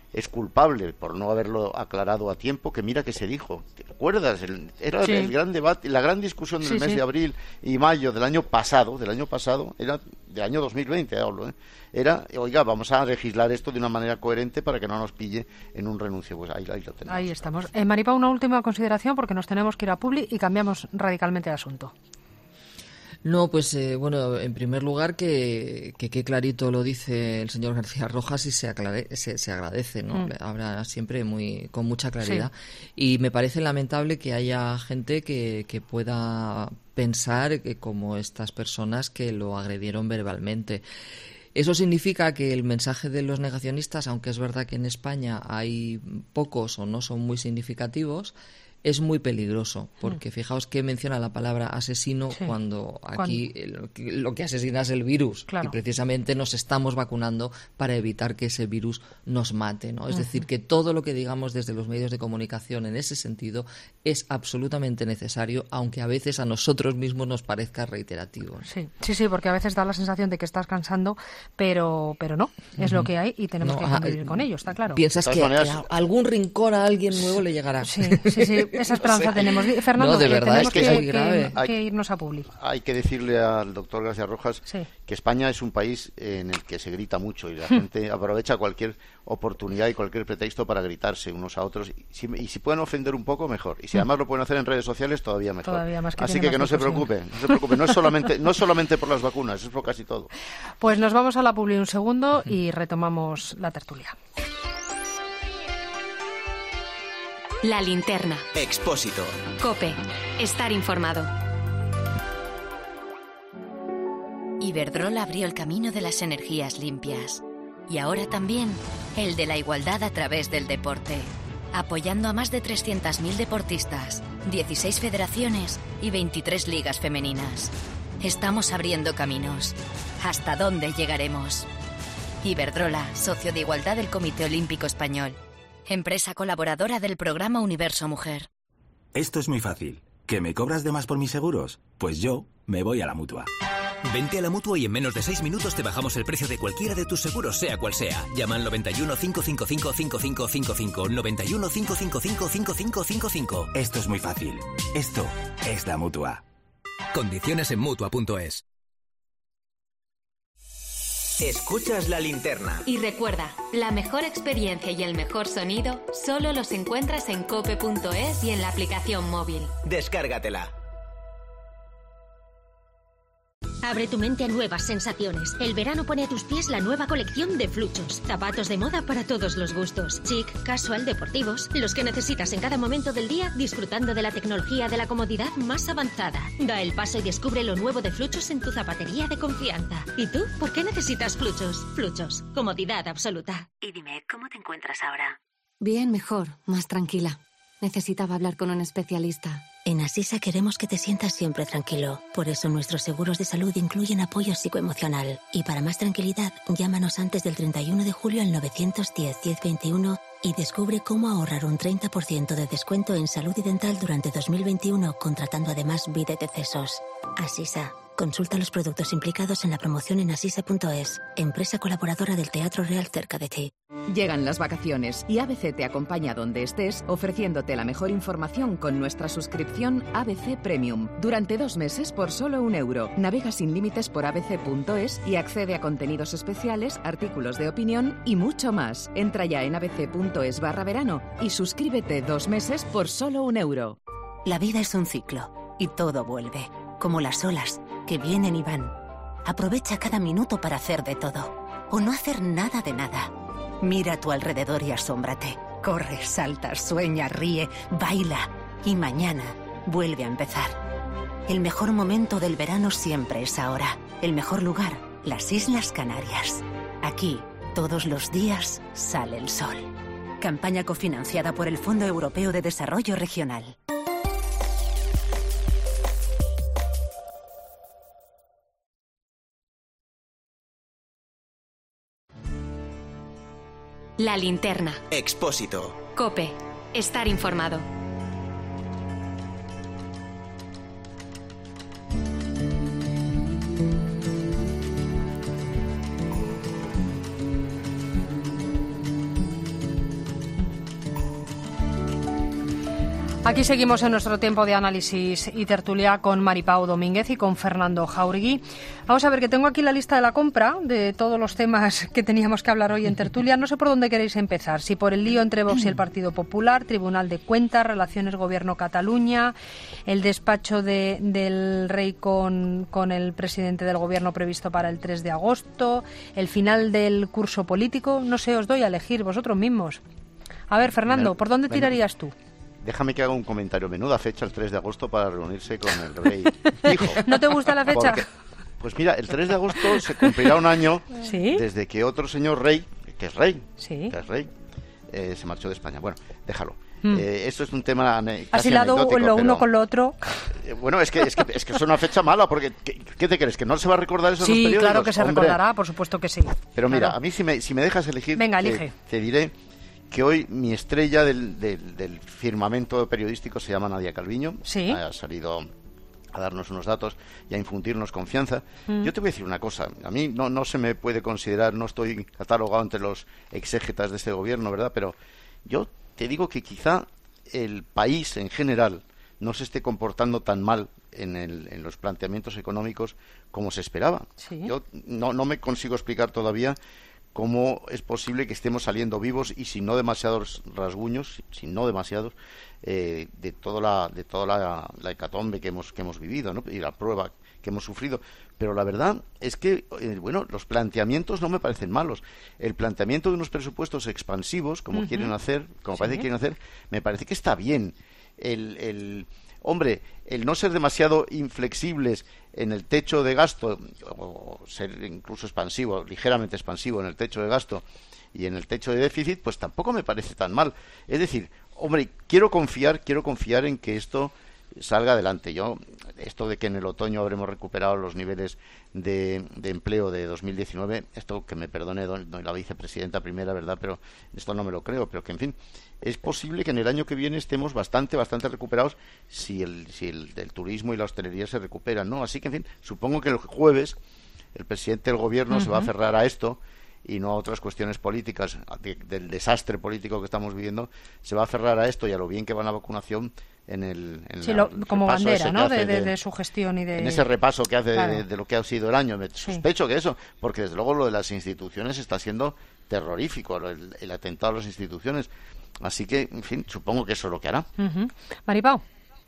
es culpable por no haberlo aclarado a tiempo, que mira que se dijo, ¿te acuerdas? El, era sí. el gran debate, la gran discusión del sí, mes sí. de abril y mayo del año pasado, del año pasado, era del año dos mil veinte, hablo, ¿eh? Era, oiga, vamos a legislar esto de una manera coherente para que no nos pille en un renuncio. Pues ahí, ahí lo tenemos. Ahí estamos. Eh, Maripá, una última consideración porque nos tenemos que ir a Publi y cambiamos radicalmente de asunto. No, pues eh, bueno, en primer lugar que, que, que clarito lo dice el señor García Rojas y se, aclare, se, se agradece, ¿no? Mm. Habla siempre muy con mucha claridad. Sí. Y me parece lamentable que haya gente que, que pueda pensar que como estas personas que lo agredieron verbalmente. Eso significa que el mensaje de los negacionistas, aunque es verdad que en España hay pocos o no son muy significativos, es muy peligroso, porque fijaos que menciona la palabra asesino sí. cuando aquí el, lo que asesina es el virus, claro. y precisamente nos estamos vacunando para evitar que ese virus nos mate, ¿no? Es uh-huh. decir, que todo lo que digamos desde los medios de comunicación en ese sentido es absolutamente necesario, aunque a veces a nosotros mismos nos parezca reiterativo. Sí, sí, sí, porque a veces da la sensación de que estás cansando, pero pero no, es uh-huh. lo que hay y tenemos no, que convivir ah, con ello, está claro. Piensas que maneras... a algún rincón a alguien nuevo le llegará. Sí, sí, sí. Esa esperanza sí. tenemos. Fernando, no, de verdad, es que, que es muy grave. Que, que irnos a Publi. Hay que decirle al doctor García Rojas sí. que España es un país en el que se grita mucho y la gente aprovecha cualquier oportunidad y cualquier pretexto para gritarse unos a otros. Y si, y si pueden ofender un poco, mejor. Y si además lo pueden hacer en redes sociales, todavía mejor. Todavía más que Así que que no se preocupe, no se preocupe. No es solamente, no es solamente por las vacunas, es por casi todo. Pues nos vamos a la Publi un segundo y retomamos la tertulia. La linterna. Expósito. COPE. Estar informado. Iberdrola abrió el camino de las energías limpias. Y ahora también el de la igualdad a través del deporte. Apoyando a más de trescientos mil deportistas, dieciséis federaciones y veintitrés ligas femeninas. Estamos abriendo caminos. ¿Hasta dónde llegaremos? Iberdrola, socio de igualdad del Comité Olímpico Español. Empresa colaboradora del programa Universo Mujer. Esto es muy fácil. ¿Que me cobras de más por mis seguros? Pues yo me voy a la Mutua. Vente a la Mutua y en menos de seis minutos te bajamos el precio de cualquiera de tus seguros, sea cual sea. Llama al noventa y uno, cinco cinco cinco, cinco cinco cinco cinco, noventa y uno, cinco cinco cinco, cinco cinco cinco cinco. Esto es muy fácil. Esto es la Mutua. Condiciones en Mutua punto es. Escuchas la linterna. Y recuerda, la mejor experiencia y el mejor sonido solo los encuentras en cope punto es y en la aplicación móvil. Descárgatela. Abre tu mente a nuevas sensaciones. El verano pone a tus pies la nueva colección de Fluchos. Zapatos de moda para todos los gustos. Chic, casual, deportivos. Los que necesitas en cada momento del día, disfrutando de la tecnología de la comodidad más avanzada. Da el paso y descubre lo nuevo de Fluchos en tu zapatería de confianza. ¿Y tú? ¿Por qué necesitas Fluchos? Fluchos. Comodidad absoluta. Y dime, ¿cómo te encuentras ahora? Bien, mejor. Más tranquila. Necesitaba hablar con un especialista. En Asisa queremos que te sientas siempre tranquilo. Por eso nuestros seguros de salud incluyen apoyo psicoemocional. Y para más tranquilidad, llámanos antes del treinta y uno de julio al nueve uno cero, diez veintiuno y descubre cómo ahorrar un treinta por ciento de descuento en salud y dental durante dos mil veintiuno, contratando además Vida de Cesos. Asisa. Consulta los productos implicados en la promoción en asisa punto es, empresa colaboradora del Teatro Real cerca de ti. Llegan las vacaciones y A B C te acompaña donde estés, ofreciéndote la mejor información con nuestra suscripción A B C Premium. Durante dos meses por solo un euro. Navega sin límites por a b c punto es y accede a contenidos especiales, artículos de opinión y mucho más. Entra ya en abc.es barra verano y suscríbete dos meses por solo un euro. La vida es un ciclo y todo vuelve, como las olas que vienen y van. Aprovecha cada minuto para hacer de todo o no hacer nada de nada. Mira a tu alrededor y asómbrate. Corre, salta, sueña, ríe, baila y mañana vuelve a empezar. El mejor momento del verano siempre es ahora. El mejor lugar, las Islas Canarias. Aquí, todos los días, sale el sol. Campaña cofinanciada por el Fondo Europeo de Desarrollo Regional. La linterna. Expósito. COPE. Estar informado. Aquí seguimos en nuestro tiempo de análisis y tertulia con Maripau Domínguez y con Fernando Jáuregui. Vamos a ver, que tengo aquí la lista de la compra de todos los temas que teníamos que hablar hoy en tertulia. No sé por dónde queréis empezar. Si por el lío entre Vox y el Partido Popular, Tribunal de Cuentas, relaciones Gobierno-Cataluña, el despacho de, del Rey con, con el presidente del Gobierno previsto para el tres de agosto, el final del curso político. No sé, os doy a elegir vosotros mismos. A ver, Fernando, ¿por dónde tirarías tú? Déjame que haga un comentario. Menuda fecha el tres de agosto para reunirse con el rey. Hijo. ¿No te gusta la fecha? Porque, pues mira, el tres de agosto se cumplirá un año ¿Sí? desde que otro señor rey, que es rey, ¿Sí? que es rey, eh, se marchó de España. Bueno, déjalo. Mm. Eh, esto es un tema ane- casi ¿Has hilado lo anecdótico, uno pero, con lo otro? Eh, bueno, es que, es, que, es que es una fecha mala, porque ¿qué, qué te crees? ¿Que no se va a recordar eso en los Sí, periódicos? claro que se Hombre. recordará, por supuesto que sí. Pero mira, Claro. a mí si me, si me dejas elegir, Venga, te- elige. te diré que hoy mi estrella del, del, del firmamento periodístico se llama Nadia Calviño. Sí. Ha salido a darnos unos datos y a infundirnos confianza. Mm. Yo te voy a decir una cosa. A mí no, no se me puede considerar, no estoy catalogado entre los exégetas de este gobierno, ¿verdad? Pero yo te digo que quizá el país en general no se esté comportando tan mal en, el, en los planteamientos económicos como se esperaba. Sí. Yo no, no me consigo explicar todavía cómo es posible que estemos saliendo vivos y sin no demasiados rasguños, sin no demasiados, eh, de toda la de toda la, la hecatombe que hemos que hemos vivido, ¿no? Y la prueba que hemos sufrido. Pero la verdad es que, eh, bueno, los planteamientos no me parecen malos. El planteamiento de unos presupuestos expansivos, como Ujú. quieren hacer, como Sí. parece que quieren hacer, me parece que está bien. El, el hombre, el no ser demasiado inflexibles en el techo de gasto, o ser incluso expansivo, ligeramente expansivo en el techo de gasto y en el techo de déficit, pues tampoco me parece tan mal. Es decir, hombre, quiero confiar, quiero confiar en que esto salga adelante. Yo, esto de que en el otoño habremos recuperado los niveles de, de empleo de dos mil diecinueve, esto que me perdone don, don, la vicepresidenta primera, ¿verdad? Pero esto no me lo creo, pero que en fin, es posible que en el año que viene estemos bastante, bastante recuperados si el, si el, el turismo y la hostelería se recuperan, ¿no? Así que, en fin, supongo que el jueves el presidente del gobierno Ujú. se va a aferrar a esto y no a otras cuestiones políticas, de, del desastre político que estamos viviendo, se va a aferrar a esto y a lo bien que va la vacunación en el, en Sí, la- lo- el como repaso bandera, ese que ¿no? hace De, de- de su gestión y de... en ese repaso que hace de- Claro. de, de lo que ha sido el año. Me Sí. sospecho que eso, porque desde luego lo de las instituciones está siendo terrorífico, el, el atentado a las instituciones. Así que, en fin, supongo que eso es lo que hará. Ujú. Maripau,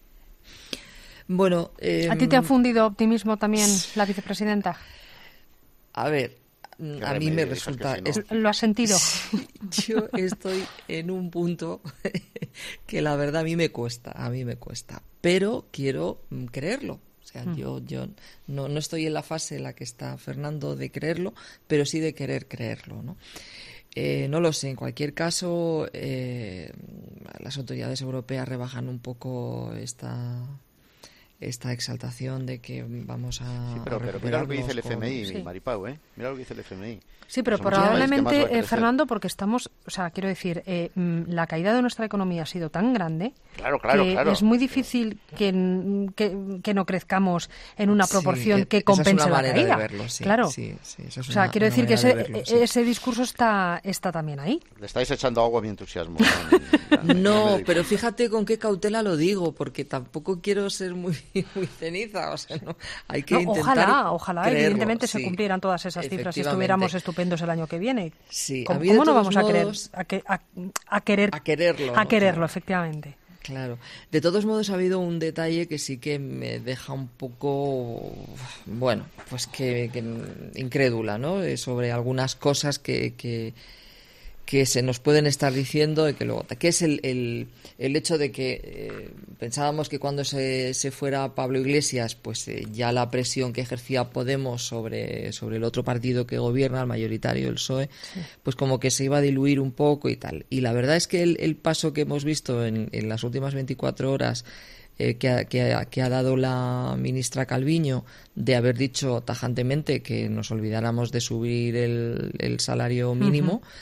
Bueno, eh, ¿a ti te ha fundido optimismo también la vicepresidenta? A ver, Qué a mí remedio, me hija, resulta... que si no. es- ¿Lo has sentido? Yo estoy en un punto que la verdad a mí me cuesta, a mí me cuesta, pero quiero mm, creerlo. O sea, Mm. yo, yo no, no estoy en la fase en la que está Fernando de creerlo, pero sí de querer creerlo, ¿no? Eh, no lo sé, en cualquier caso, eh, las autoridades europeas rebajan un poco esta esta exaltación de que vamos a Sí, pero, pero mira lo que dice el recuperarnos F M I, con- Sí. Maripau, ¿eh? Mira lo que dice el F M I. Sí, pero Somos el país que más va a probablemente, eh, crecer. Fernando, porque estamos, o sea, quiero decir, eh, mm, la caída de nuestra economía ha sido tan grande Claro, claro, que claro. es muy difícil que, n- que, que no crezcamos en una Sí, proporción e- que esa es una compense la manera de caída. verlo, sí, claro. sí, sí, esa es o sea, una- quiero una decir que manera ese, de verlo, sí. ese discurso está, está también ahí. Le estáis echando agua a mi entusiasmo. No, pero fíjate con qué cautela lo digo, porque tampoco quiero ser muy, muy ceniza, o sea, no, hay que No, intentar ojalá, ojalá, creerlo, evidentemente se sí. cumplieran todas esas cifras y Efectivamente. estuviéramos estupendos el año que viene. Sí, a ¿Cómo, mí de cómo no todos vamos a querer modos- a, que- a- a querer A quererlo, a ¿no? quererlo, Claro. efectivamente? Claro. De todos modos, ha habido un detalle que sí que me deja un poco, bueno, pues que, que incrédula, ¿no? Eh, Sobre algunas cosas que, que, que se nos pueden estar diciendo y que luego, que es el, el, el hecho de que eh, pensábamos que cuando se, se fuera Pablo Iglesias, pues eh, ya la presión que ejercía Podemos sobre, sobre el otro partido que gobierna, el mayoritario, el P S O E, pues como que se iba a diluir un poco y tal. Y la verdad es que el, el paso que hemos visto en, en las últimas veinticuatro horas eh, que, ha, que, ha, que ha dado la ministra Calviño de haber dicho tajantemente que nos olvidáramos de subir el, el salario mínimo, Ujú.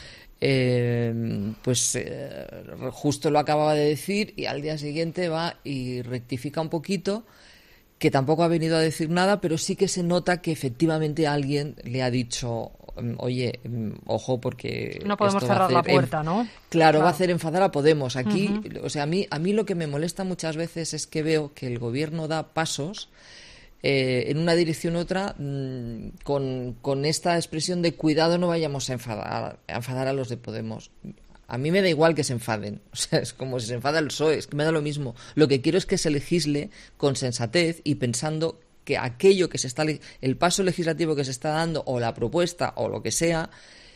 eh, pues eh, justo lo acababa de decir y al día siguiente va y rectifica un poquito, que tampoco ha venido a decir nada, pero sí que se nota que efectivamente alguien le ha dicho oye, ojo, porque no podemos cerrar la puerta, ¿no? Claro, claro, va a hacer enfadar a Podemos. Aquí, uh-huh. o sea, a mí, a mí lo que me molesta muchas veces es que veo que el gobierno da pasos eh, en una dirección u otra mmm, con, con esta expresión de cuidado, no vayamos a enfadar, a enfadar a los de Podemos. A mí me da igual que se enfaden, o sea, es como si se enfada el P S O E, es que me da lo mismo. Lo que quiero es que se legisle con sensatez y pensando que aquello que se está, el paso legislativo que se está dando, o la propuesta, o lo que sea,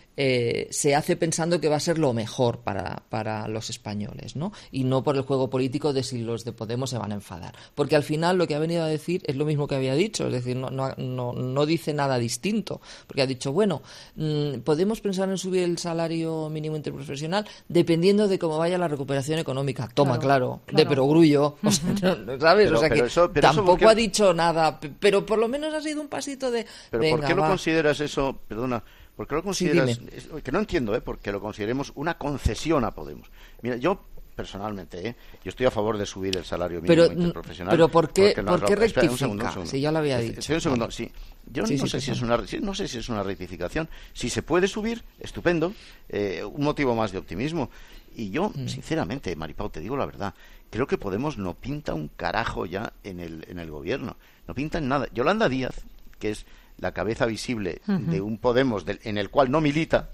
eh, se hace pensando que va a ser lo mejor para, para los españoles, ¿no? Y no por el juego político de si los de Podemos se van a enfadar. Porque al final lo que ha venido a decir es lo mismo que había dicho, es decir, no, no, no, no dice nada distinto. Porque ha dicho, bueno, mmm, podemos pensar en subir el salario mínimo interprofesional dependiendo de cómo vaya la recuperación económica. Toma, claro, claro, claro. de perogrullo, o sea, ¿no? ¿sabes? Pero, o sea que eso, tampoco porque... ha dicho nada, pero por lo menos ha sido un pasito de... Pero venga, ¿por qué va. lo consideras eso, perdona... ¿Por qué lo consideras, sí, es, que no entiendo, ¿eh? Porque lo consideremos una concesión a Podemos? Mira, yo personalmente, ¿eh? yo estoy a favor de subir el salario mínimo pero, interprofesional. Pero ¿por qué, no ¿por qué rectifica? Espera, un segundo, un segundo. Si ya lo había dicho. Espera un segundo, sí. Yo sí, no, sí, sé sí, si es una, no sé si es una rectificación. Si se puede subir, estupendo. Eh, un motivo más de optimismo. Y yo, mm. sinceramente, Maripau, te digo la verdad, creo que Podemos no pinta un carajo ya en el, en el gobierno. No pinta en nada. Yolanda Díaz, que es la cabeza visible uh-huh. de un Podemos de, en el cual no milita,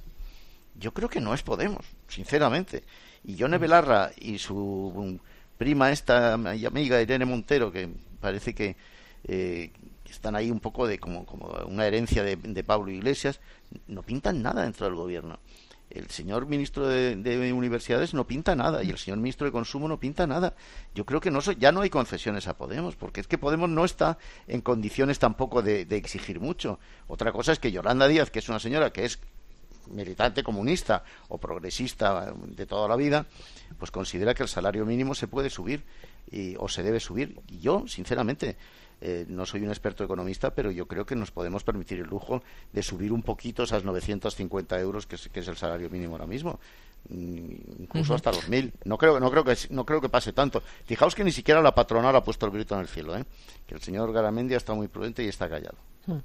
yo creo que no es Podemos, sinceramente. Y Yone Belarra y su prima esta y amiga Irene Montero, que parece que, eh, que están ahí un poco de como, como una herencia de, de Pablo Iglesias, no pintan nada dentro del gobierno. El señor ministro de, de Universidades no pinta nada y el señor ministro de Consumo no pinta nada. Yo creo que no so, ya no hay concesiones a Podemos, porque es que Podemos no está en condiciones tampoco de, de exigir mucho. Otra cosa es que Yolanda Díaz, que es una señora que es militante comunista o progresista de toda la vida, pues considera que el salario mínimo se puede subir y, o se debe subir. Y yo, sinceramente... Eh, no soy un experto economista, pero yo creo que nos podemos permitir el lujo de subir un poquito esas novecientos cincuenta euros que es, que es el salario mínimo ahora mismo, mm, incluso uh-huh. hasta los mil. No creo, no creo que no creo que pase tanto. Fijaos que ni siquiera la patronal ha puesto el grito en el cielo, ¿eh? Que el señor Garamendi está muy prudente y está callado. Uh-huh.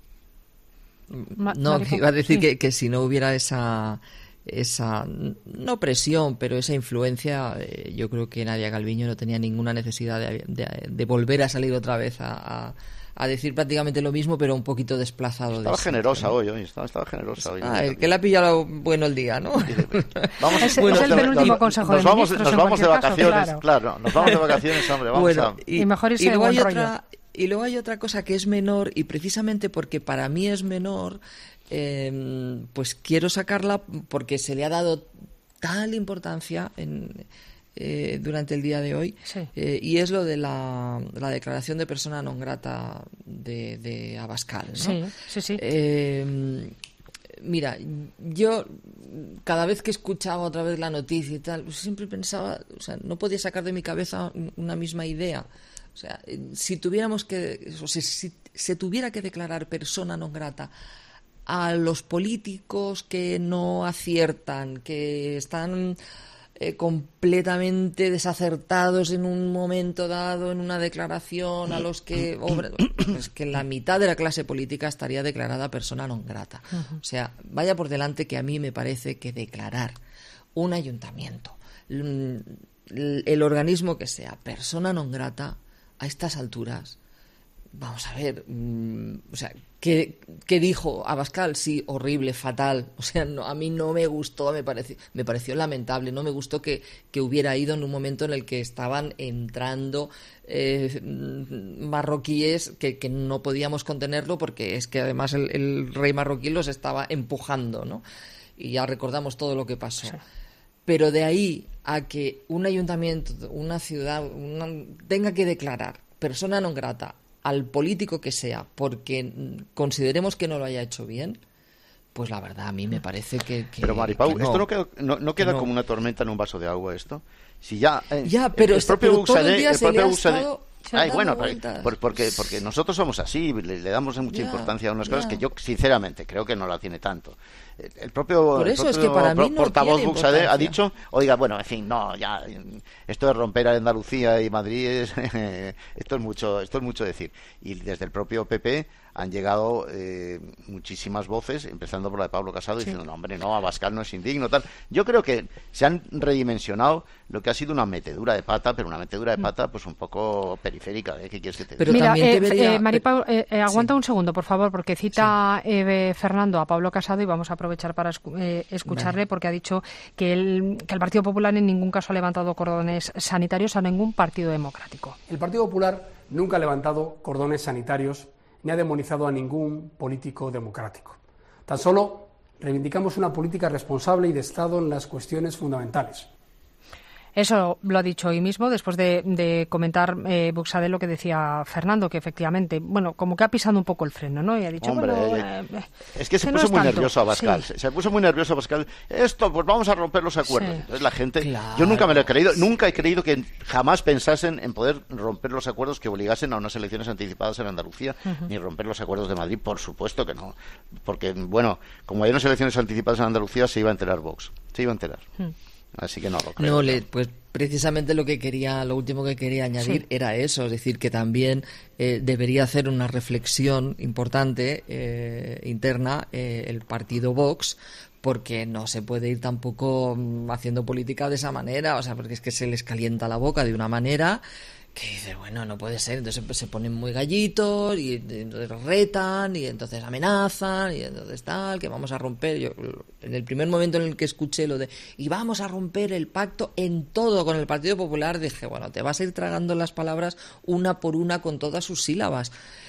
No, iba a decir sí. que, que si no hubiera esa esa no presión, pero esa influencia, eh, yo creo que Nadia Calviño no tenía ninguna necesidad de, de, de volver a salir otra vez a, a, a decir prácticamente lo mismo, pero un poquito desplazado. Estaba de generosa ¿no? hoy, hoy estaba, estaba generosa hoy. Ah, el que le ha pillado bueno el día, ¿no? Vamos, es, bueno, es el penúltimo nos, consejo nos de vamos, ministros. Nos vamos de vacaciones, caso, claro. claro, nos vamos de vacaciones, hombre, vamos bueno, a... Y, y mejor irse y luego de hay buen otra, y luego hay otra cosa que es menor, y precisamente porque para mí es menor, eh, pues quiero sacarla porque se le ha dado tal importancia en, eh, durante el día de hoy, sí. eh, y es lo de la, la declaración de persona non grata de, de Abascal, ¿no? Sí, sí, sí. Eh, mira, yo cada vez que escuchaba otra vez la noticia y tal, siempre pensaba, o sea, no podía sacar de mi cabeza una misma idea. O sea, si tuviéramos que, o sea, si se tuviera que declarar persona non grata a los políticos que no aciertan, que están eh, completamente desacertados en un momento dado, en una declaración, a los que obra, es que la mitad de la clase política estaría declarada persona non grata. Uh-huh. O sea, vaya por delante que a mí me parece que declarar un ayuntamiento, el, el organismo que sea persona non grata a estas alturas, vamos a ver, mmm, o sea, ¿qué, ¿qué dijo Abascal? Sí, horrible, fatal, o sea, no, a mí no me gustó, me pareció, me pareció lamentable, no me gustó que, que hubiera ido en un momento en el que estaban entrando eh, marroquíes que, que no podíamos contenerlo porque es que además el, el rey marroquí los estaba empujando, ¿no? Y ya recordamos todo lo que pasó. Sí. Pero de ahí a que un ayuntamiento, una ciudad, una, tenga que declarar persona non grata al político que sea porque consideremos que no lo haya hecho bien, pues la verdad a mí me parece que... que pero Maripau, que no, ¿esto no queda, no, no queda no. como una tormenta en un vaso de agua esto? Si ya... Eh, ya, pero, el, el propio pero Buxadé, todo el día el se propio le ha Buxadé, estado... Ay, bueno, por, porque, porque nosotros somos así, le, le damos mucha ya, importancia a unas ya. cosas que yo, sinceramente, creo que no la tiene tanto. El, el propio, por eso el propio es que para mí no portavoz tiene Buxadé ha dicho, oiga, bueno, en fin, no, ya, esto de romper a Andalucía y Madrid, es, esto es mucho esto es mucho decir. Y desde el propio P P han llegado eh, muchísimas voces, empezando por la de Pablo Casado, sí. diciendo, no, hombre, no, Abascal no es indigno, tal. Yo creo que se han redimensionado lo que ha sido una metedura de pata, pero una metedura de pata pues un poco periférica, ¿eh? ¿Qué quieres que te diga? Pero Mira, también eh, debería... eh, Maripau, eh, eh, aguanta sí. un segundo, por favor, porque cita sí. eh, Fernando a Pablo Casado y vamos a aprovechar para escu eh, escucharle, vale. porque ha dicho que el, que el Partido Popular en ningún caso ha levantado cordones sanitarios a ningún partido democrático. El Partido Popular nunca ha levantado cordones sanitarios ni ha demonizado a ningún político democrático. Tan solo reivindicamos una política responsable y de Estado en las cuestiones fundamentales. Eso lo ha dicho hoy mismo, después de, de comentar eh, Buxadé lo que decía Fernando, que efectivamente, bueno, como que ha pisado un poco el freno, ¿no? Y ha dicho, Hombre, bueno, eh, eh, es que se que puso no muy tanto. nervioso Abascal, sí. se, se puso muy nervioso Abascal. Esto, pues vamos a romper los acuerdos. Sí. Entonces la gente, claro. yo nunca me lo he creído, nunca he creído que jamás pensasen en poder romper los acuerdos que obligasen a unas elecciones anticipadas en Andalucía, uh-huh. ni romper los acuerdos de Madrid, por supuesto que no. Porque, bueno, como hay unas elecciones anticipadas en Andalucía, se iba a enterar Vox, se iba a enterar. Uh-huh. Así que no lo creo. No, le, pues precisamente lo que quería, lo último que quería añadir sí. era eso, es decir, que también eh, debería hacer una reflexión importante eh, interna eh, el partido Vox, porque no se puede ir tampoco haciendo política de esa manera, o sea, porque es que se les calienta la boca de una manera que dice, bueno, no puede ser, entonces se ponen muy gallitos y entonces retan y entonces amenazan y entonces tal, que vamos a romper. Yo en el primer momento en el que escuché lo de y vamos a romper el pacto en todo con el Partido Popular, dije, bueno, te vas a ir tragando las palabras una por una con todas sus sílabas.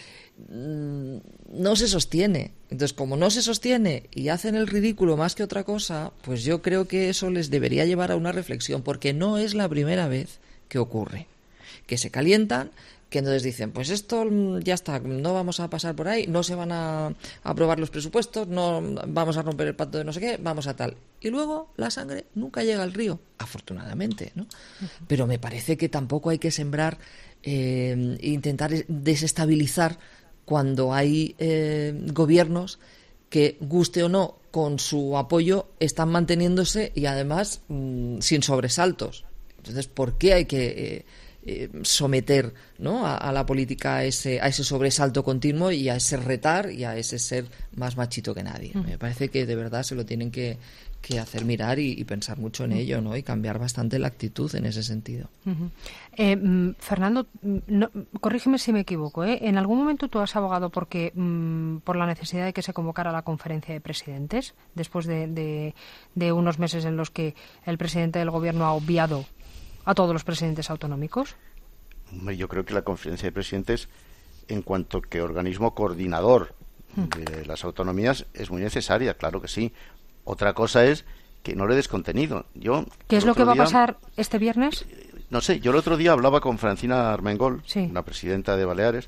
No se sostiene. Entonces, como no se sostiene y hacen el ridículo más que otra cosa, pues yo creo que eso les debería llevar a una reflexión, porque no es la primera vez que ocurre. Que se calientan, que entonces dicen, pues esto ya está, no vamos a pasar por ahí, no se van a aprobar los presupuestos, no vamos a romper el pacto de no sé qué, vamos a tal. Y luego la sangre nunca llega al río, afortunadamente, ¿no? Uh-huh. Pero me parece que tampoco hay que sembrar, eh, intentar desestabilizar cuando hay eh, gobiernos que, guste o no, con su apoyo están manteniéndose y además mmm, sin sobresaltos. Entonces, ¿por qué hay que... Eh, Eh, someter, ¿no? a, a la política a ese, a ese sobresalto continuo y a ese retar y a ese ser más machito que nadie? Uh-huh. Me parece que de verdad se lo tienen que, que hacer mirar y, y pensar mucho en uh-huh. ello, ¿no? Y cambiar bastante la actitud en ese sentido. Uh-huh. eh, Fernando, no, corrígeme si me equivoco, ¿eh? En algún momento tú has abogado porque mm, por la necesidad de que se convocara la conferencia de presidentes después de, de, de unos meses en los que el presidente del gobierno ha obviado a todos los presidentes autonómicos. Yo creo que la conferencia de presidentes, en cuanto que organismo coordinador de las autonomías, es muy necesaria, claro que sí. Otra cosa es que no le des contenido. Yo, ¿Qué es lo que va a pasar este viernes? No sé, yo el otro día hablaba con Francina Armengol, sí. la presidenta de Baleares,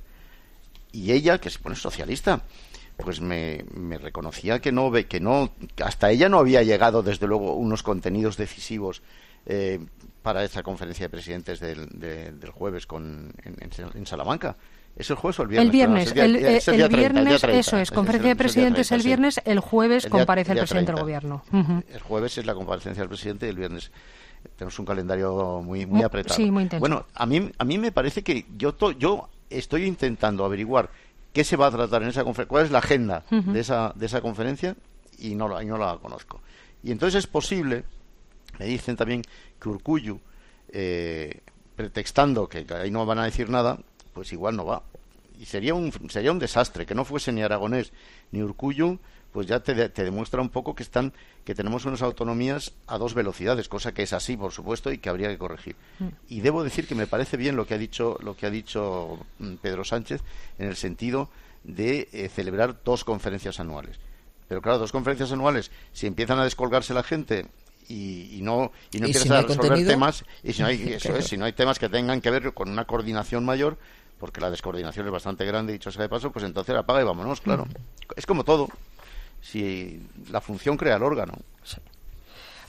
y ella, que se pone socialista, pues me, me reconocía que no, que no, hasta ella no había llegado, desde luego, unos contenidos decisivos eh, para esa conferencia de presidentes del, de, del jueves con, en, en Salamanca. ¿Es el jueves o el viernes? El viernes, no, el, el, el, el, el viernes, treinta, eso es, es conferencia el, de presidentes el, treinta, el viernes, sí. el jueves el día, comparece el presidente treinta. del gobierno. Uh-huh. El jueves es la comparecencia del presidente y el viernes tenemos un calendario muy muy apretado. Sí, muy intenso. Bueno, a mí, a mí me parece que yo, to, yo estoy intentando averiguar qué se va a tratar en esa conferencia, cuál es la agenda uh-huh. de esa de esa conferencia y no, la, y no la conozco. Y entonces es posible, me dicen también que Urkullu, eh, pretextando que ahí no van a decir nada, pues igual no va. Y sería un sería un desastre que no fuese ni Aragonés ni Urkullu, pues ya te, de, te demuestra un poco que están que tenemos unas autonomías a dos velocidades, cosa que es así, por supuesto, y que habría que corregir. Mm. Y debo decir que me parece bien lo que ha dicho lo que ha dicho Pedro Sánchez en el sentido de eh, celebrar dos conferencias anuales. Pero claro, dos conferencias anuales, si empiezan a descolgarse la gente y, y no y no ¿Y empiezas si no a hay resolver contenido? temas, y si no hay eso Claro. es, si no hay temas que tengan que ver con una coordinación mayor, porque la descoordinación es bastante grande, dicho sea de paso, pues entonces apaga y vámonos, claro. Mm. Es como todo. Si la función crea el órgano. Sí.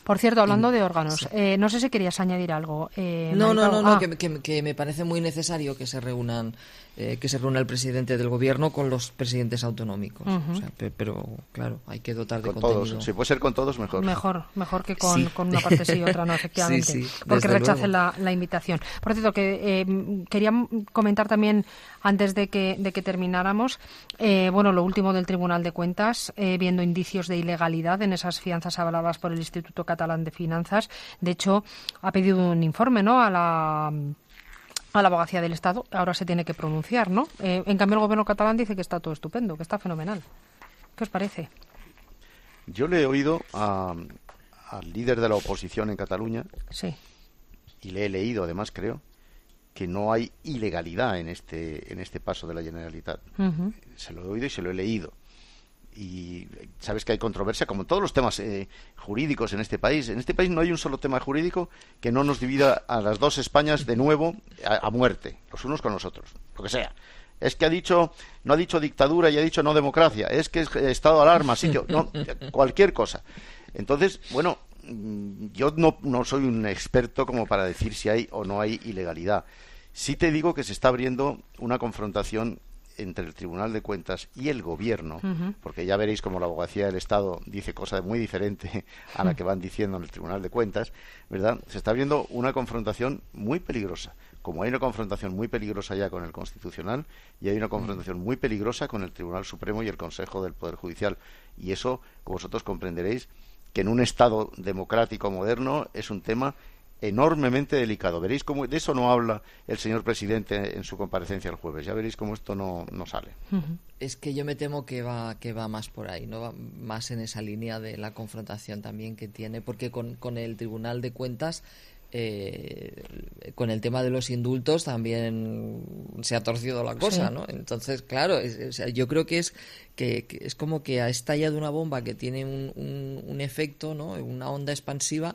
Por cierto, hablando y, de órganos, sí. eh, no sé si querías añadir algo. Eh, no, no, no, no, ah. que, que, que me parece muy necesario que se reúnan, eh, que se reúna el presidente del gobierno con los presidentes autonómicos. Uh-huh. O sea, pe, pero claro, hay que dotar de con contenido. Todos. Si puede ser con todos, mejor. Mejor, mejor que con, sí. con una parte sí y otra no, efectivamente. Sí, sí, porque rechacen la, la invitación. Por cierto, que eh, quería comentar también, antes de que, de que termináramos, eh, bueno, lo último del Tribunal de Cuentas, eh, viendo indicios de ilegalidad en esas fianzas avaladas por el Instituto Catalán de Finanzas. De hecho, ha pedido un informe, ¿no?, a la... a la Abogacía del Estado. Ahora se tiene que pronunciar, ¿no? Eh, en cambio, el gobierno catalán dice que está todo estupendo, que está fenomenal. ¿Qué os parece? Yo le he oído a, al líder de la oposición en Cataluña, sí, y le he leído, además, creo, que no hay ilegalidad en este en este paso de la Generalitat. Uh-huh. Se lo he oído y se lo he leído. Y sabes que hay controversia, como en todos los temas eh, jurídicos en este país. En este país no hay un solo tema jurídico que no nos divida a las dos Españas de nuevo a, a muerte, los unos con los otros, lo que sea. Es que ha dicho, no ha dicho dictadura y ha dicho no democracia, es que es estado de alarma, sitio, no, cualquier cosa. Entonces, bueno, yo no, no soy un experto como para decir si hay o no hay ilegalidad. Sí te digo que se está abriendo una confrontación entre el Tribunal de Cuentas y el Gobierno, uh-huh. porque ya veréis como la Abogacía del Estado dice cosas muy diferentes a la que van diciendo en el Tribunal de Cuentas, ¿verdad? Se está abriendo una confrontación muy peligrosa. Como hay una confrontación muy peligrosa ya con el Constitucional, y hay una confrontación muy peligrosa con el Tribunal Supremo y el Consejo del Poder Judicial. Y eso, como vosotros comprenderéis, que en un Estado democrático moderno es un tema enormemente delicado. Veréis cómo de eso no habla el señor presidente en su comparecencia el jueves. Ya veréis cómo esto no, no sale. Uh-huh. Es que yo me temo que va que va más por ahí, no va más en esa línea de la confrontación también que tiene, porque con, con el Tribunal de Cuentas, eh, con el tema de los indultos también se ha torcido la cosa, sí. ¿no? Entonces, claro, es, o sea, yo creo que es que, que es como que ha estallado una bomba que tiene un, un, un efecto, ¿no?, una onda expansiva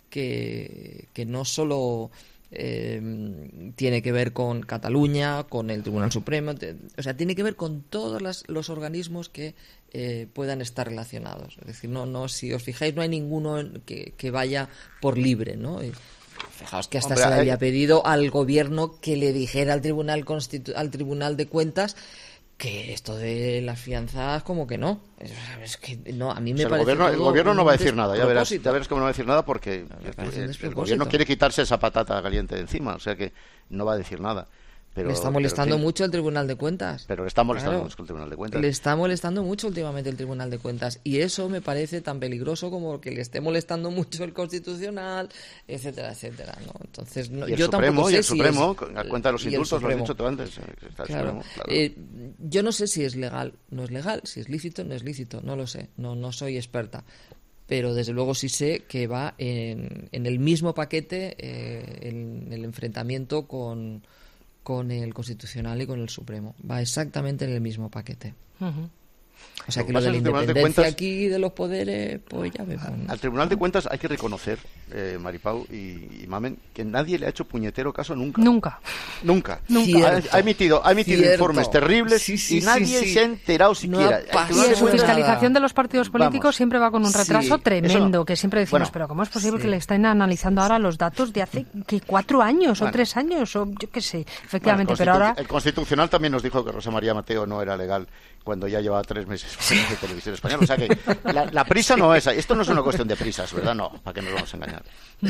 que, que no solo eh, tiene que ver con Cataluña, con el Tribunal Supremo, te, o sea, tiene que ver con todos las, los organismos que eh, puedan estar relacionados. Es decir, no, no, si os fijáis, no hay ninguno que, que vaya por libre, ¿no? Y, fijaos que hasta Hombre, se le había pedido al gobierno que le dijera al Tribunal Constitu- al Tribunal de Cuentas que esto de las fianzas como que no. Es que no, a mí me o sea, parece el gobierno, el gobierno no va a decir nada, ya verás, ya verás cómo no va a decir nada porque el, el gobierno quiere quitarse esa patata caliente de encima, o sea que no va a decir nada. Pero, le está molestando pero, sí, mucho el Tribunal de Cuentas. Pero le está molestando claro, mucho el Tribunal de Cuentas. Le está molestando mucho últimamente el Tribunal de Cuentas. Y eso me parece tan peligroso como que le esté molestando mucho el Constitucional, etcétera, etcétera, ¿no? Entonces, no, y el yo Supremo, tampoco sé y el si Supremo, es, a cuenta de los indultos, lo has dicho tú antes. Está claro. Supremo, claro. Eh, yo no sé si es legal, no es legal, si es lícito, no es lícito, no lo sé, no, no soy experta. Pero desde luego sí sé que va en, en el mismo paquete eh, en el enfrentamiento con... con el Constitucional y con el Supremo. Va exactamente en el mismo paquete. Uh-huh. O sea, lo que lo de la independencia de cuentas, aquí de los poderes, pues ya vemos. Al Tribunal de Cuentas hay que reconocer, eh, Maripau y, y Mamen, que nadie le ha hecho puñetero caso nunca. Nunca. Nunca. Nunca. Ha, ha emitido, ha emitido informes terribles sí, sí, y nadie sí, sí. se ha enterado siquiera. No y su fiscalización de los partidos políticos Vamos. siempre va con un retraso sí, tremendo, no. que siempre decimos, bueno, pero ¿cómo es posible sí. que le estén analizando ahora los datos de hace que cuatro años bueno. o tres años o yo qué sé? Efectivamente, bueno, pero ahora... El Constitucional también nos dijo que Rosa María Mateo no era legal cuando ya llevaba tres meses fuera de Televisión Española. O sea que la, la prisa no es... Esto no es una cuestión de prisas, ¿verdad? No, para que nos vamos a engañar.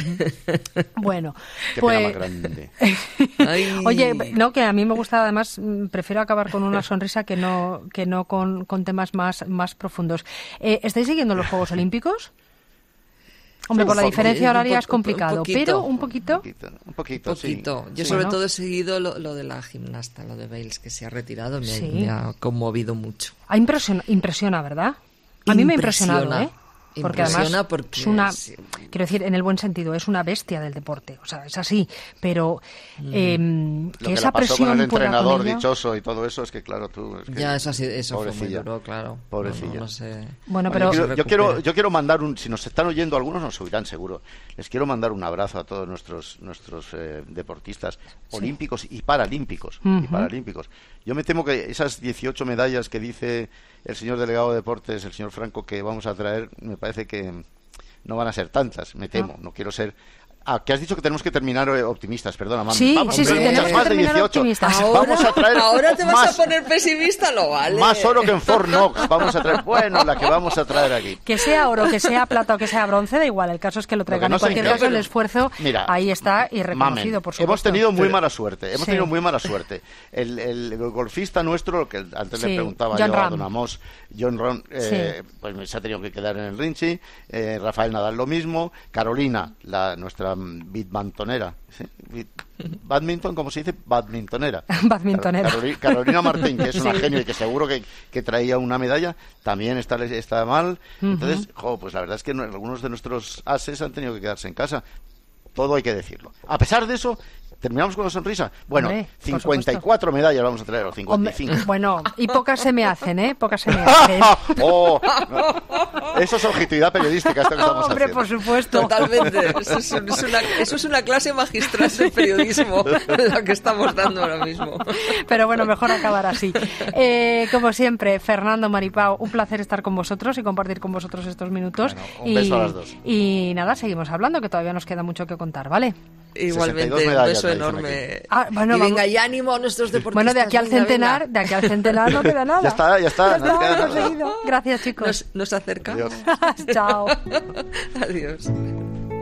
Bueno, Qué pues... pena más grande. Oye, no, que a mí me gusta, además, prefiero acabar con una sonrisa que no que no con, con temas más, más profundos. Eh, ¿Estáis siguiendo los Juegos Olímpicos? Hombre, por la diferencia horaria es complicado, un pero un poquito. Un poquito, un poquito, un poquito. Sí. Yo sí, sobre ¿no? todo he seguido lo, lo de la gimnasta, lo de Bales, que se ha retirado, me, sí. me ha conmovido mucho. Ha impresiona, impresiona, ¿verdad? A mí me ha impresionado, ¿eh? Porque además porque es una, sí. quiero decir, en el buen sentido, es una bestia del deporte, o sea, es así, pero eh, mm. que, que esa pasó presión con el entrenador con ella... dichoso y todo eso, es que claro, tú... Es que, ya, eso, sí, eso fue muy duro, duro, claro. Pobrecilla. No, no, no sé. Bueno, pero... Yo quiero, yo, quiero, yo quiero mandar un... Si nos están oyendo, algunos nos oirán seguro. Les quiero mandar un abrazo a todos nuestros nuestros eh, deportistas sí. olímpicos y paralímpicos. Uh-huh. y paralímpicos. Yo me temo que esas dieciocho medallas que dice el señor delegado de deportes, el señor Franco, que vamos a traer, me parece que... no van a ser tantas, me temo, no, no quiero ser... Ah, que has dicho que tenemos que terminar optimistas, perdona, mamá. Sí, vamos sí, a sí, tenemos más que de terminar dieciocho. optimistas. Ahora, vamos a traer ahora te vas más, a poner pesimista, lo vale. Más oro que en Fort Knox, vamos a traer, bueno, la que vamos a traer aquí. Que sea oro, que sea plata o que sea bronce, da igual, el caso es que lo traigan. Lo que no en cualquier sé, caso, pero, el esfuerzo mira, ahí está y reconocido, mamen, por supuesto. Hemos tenido muy pero, mala suerte, hemos sí. tenido muy mala suerte. El, el, el golfista nuestro, lo que antes sí. le preguntaba John yo Ram. a Don Amos, John Ram, eh, sí. pues se ha tenido que quedar en el Rinchi, eh, Rafael Nadal lo mismo, Carolina, la nuestra badmintonera, ¿sí? Badminton, ¿cómo se dice? Badmintonera. Badmintonera. Carolina, Carolina Martín, que es una sí. genio y que seguro que, que traía una medalla, también está, está mal. Uh-huh. Entonces, jo, pues la verdad es que no, algunos de nuestros ases han tenido que quedarse en casa. Todo hay que decirlo. A pesar de eso, terminamos con la sonrisa. Bueno, Hombre, cincuenta y cuatro medallas vamos a traer, o cincuenta y cinco. Hombre, bueno, y pocas se me hacen, ¿eh? Pocas se me hacen. oh, no. Eso es objetividad periodística, esto que estamos Hombre, haciendo. por supuesto. Totalmente. Eso es, es una, eso es una clase magistral de periodismo la que estamos dando ahora mismo. Pero bueno, mejor acabar así. Eh, como siempre, Fernando, Maripao, un placer estar con vosotros y compartir con vosotros estos minutos. Bueno, un y, beso a las dos. Y nada, seguimos hablando, que todavía nos queda mucho que contar, ¿vale? Igualmente, un beso enorme. Ah, bueno, y venga, vamos. y ánimo a nuestros deportistas. Bueno, de aquí al venga, centenar, venga. de aquí al centenar no queda nada. Ya está, ya está. Ya no está, queda nada. conseguido. Gracias, chicos. Nos, nos acercamos. Chao. Adiós.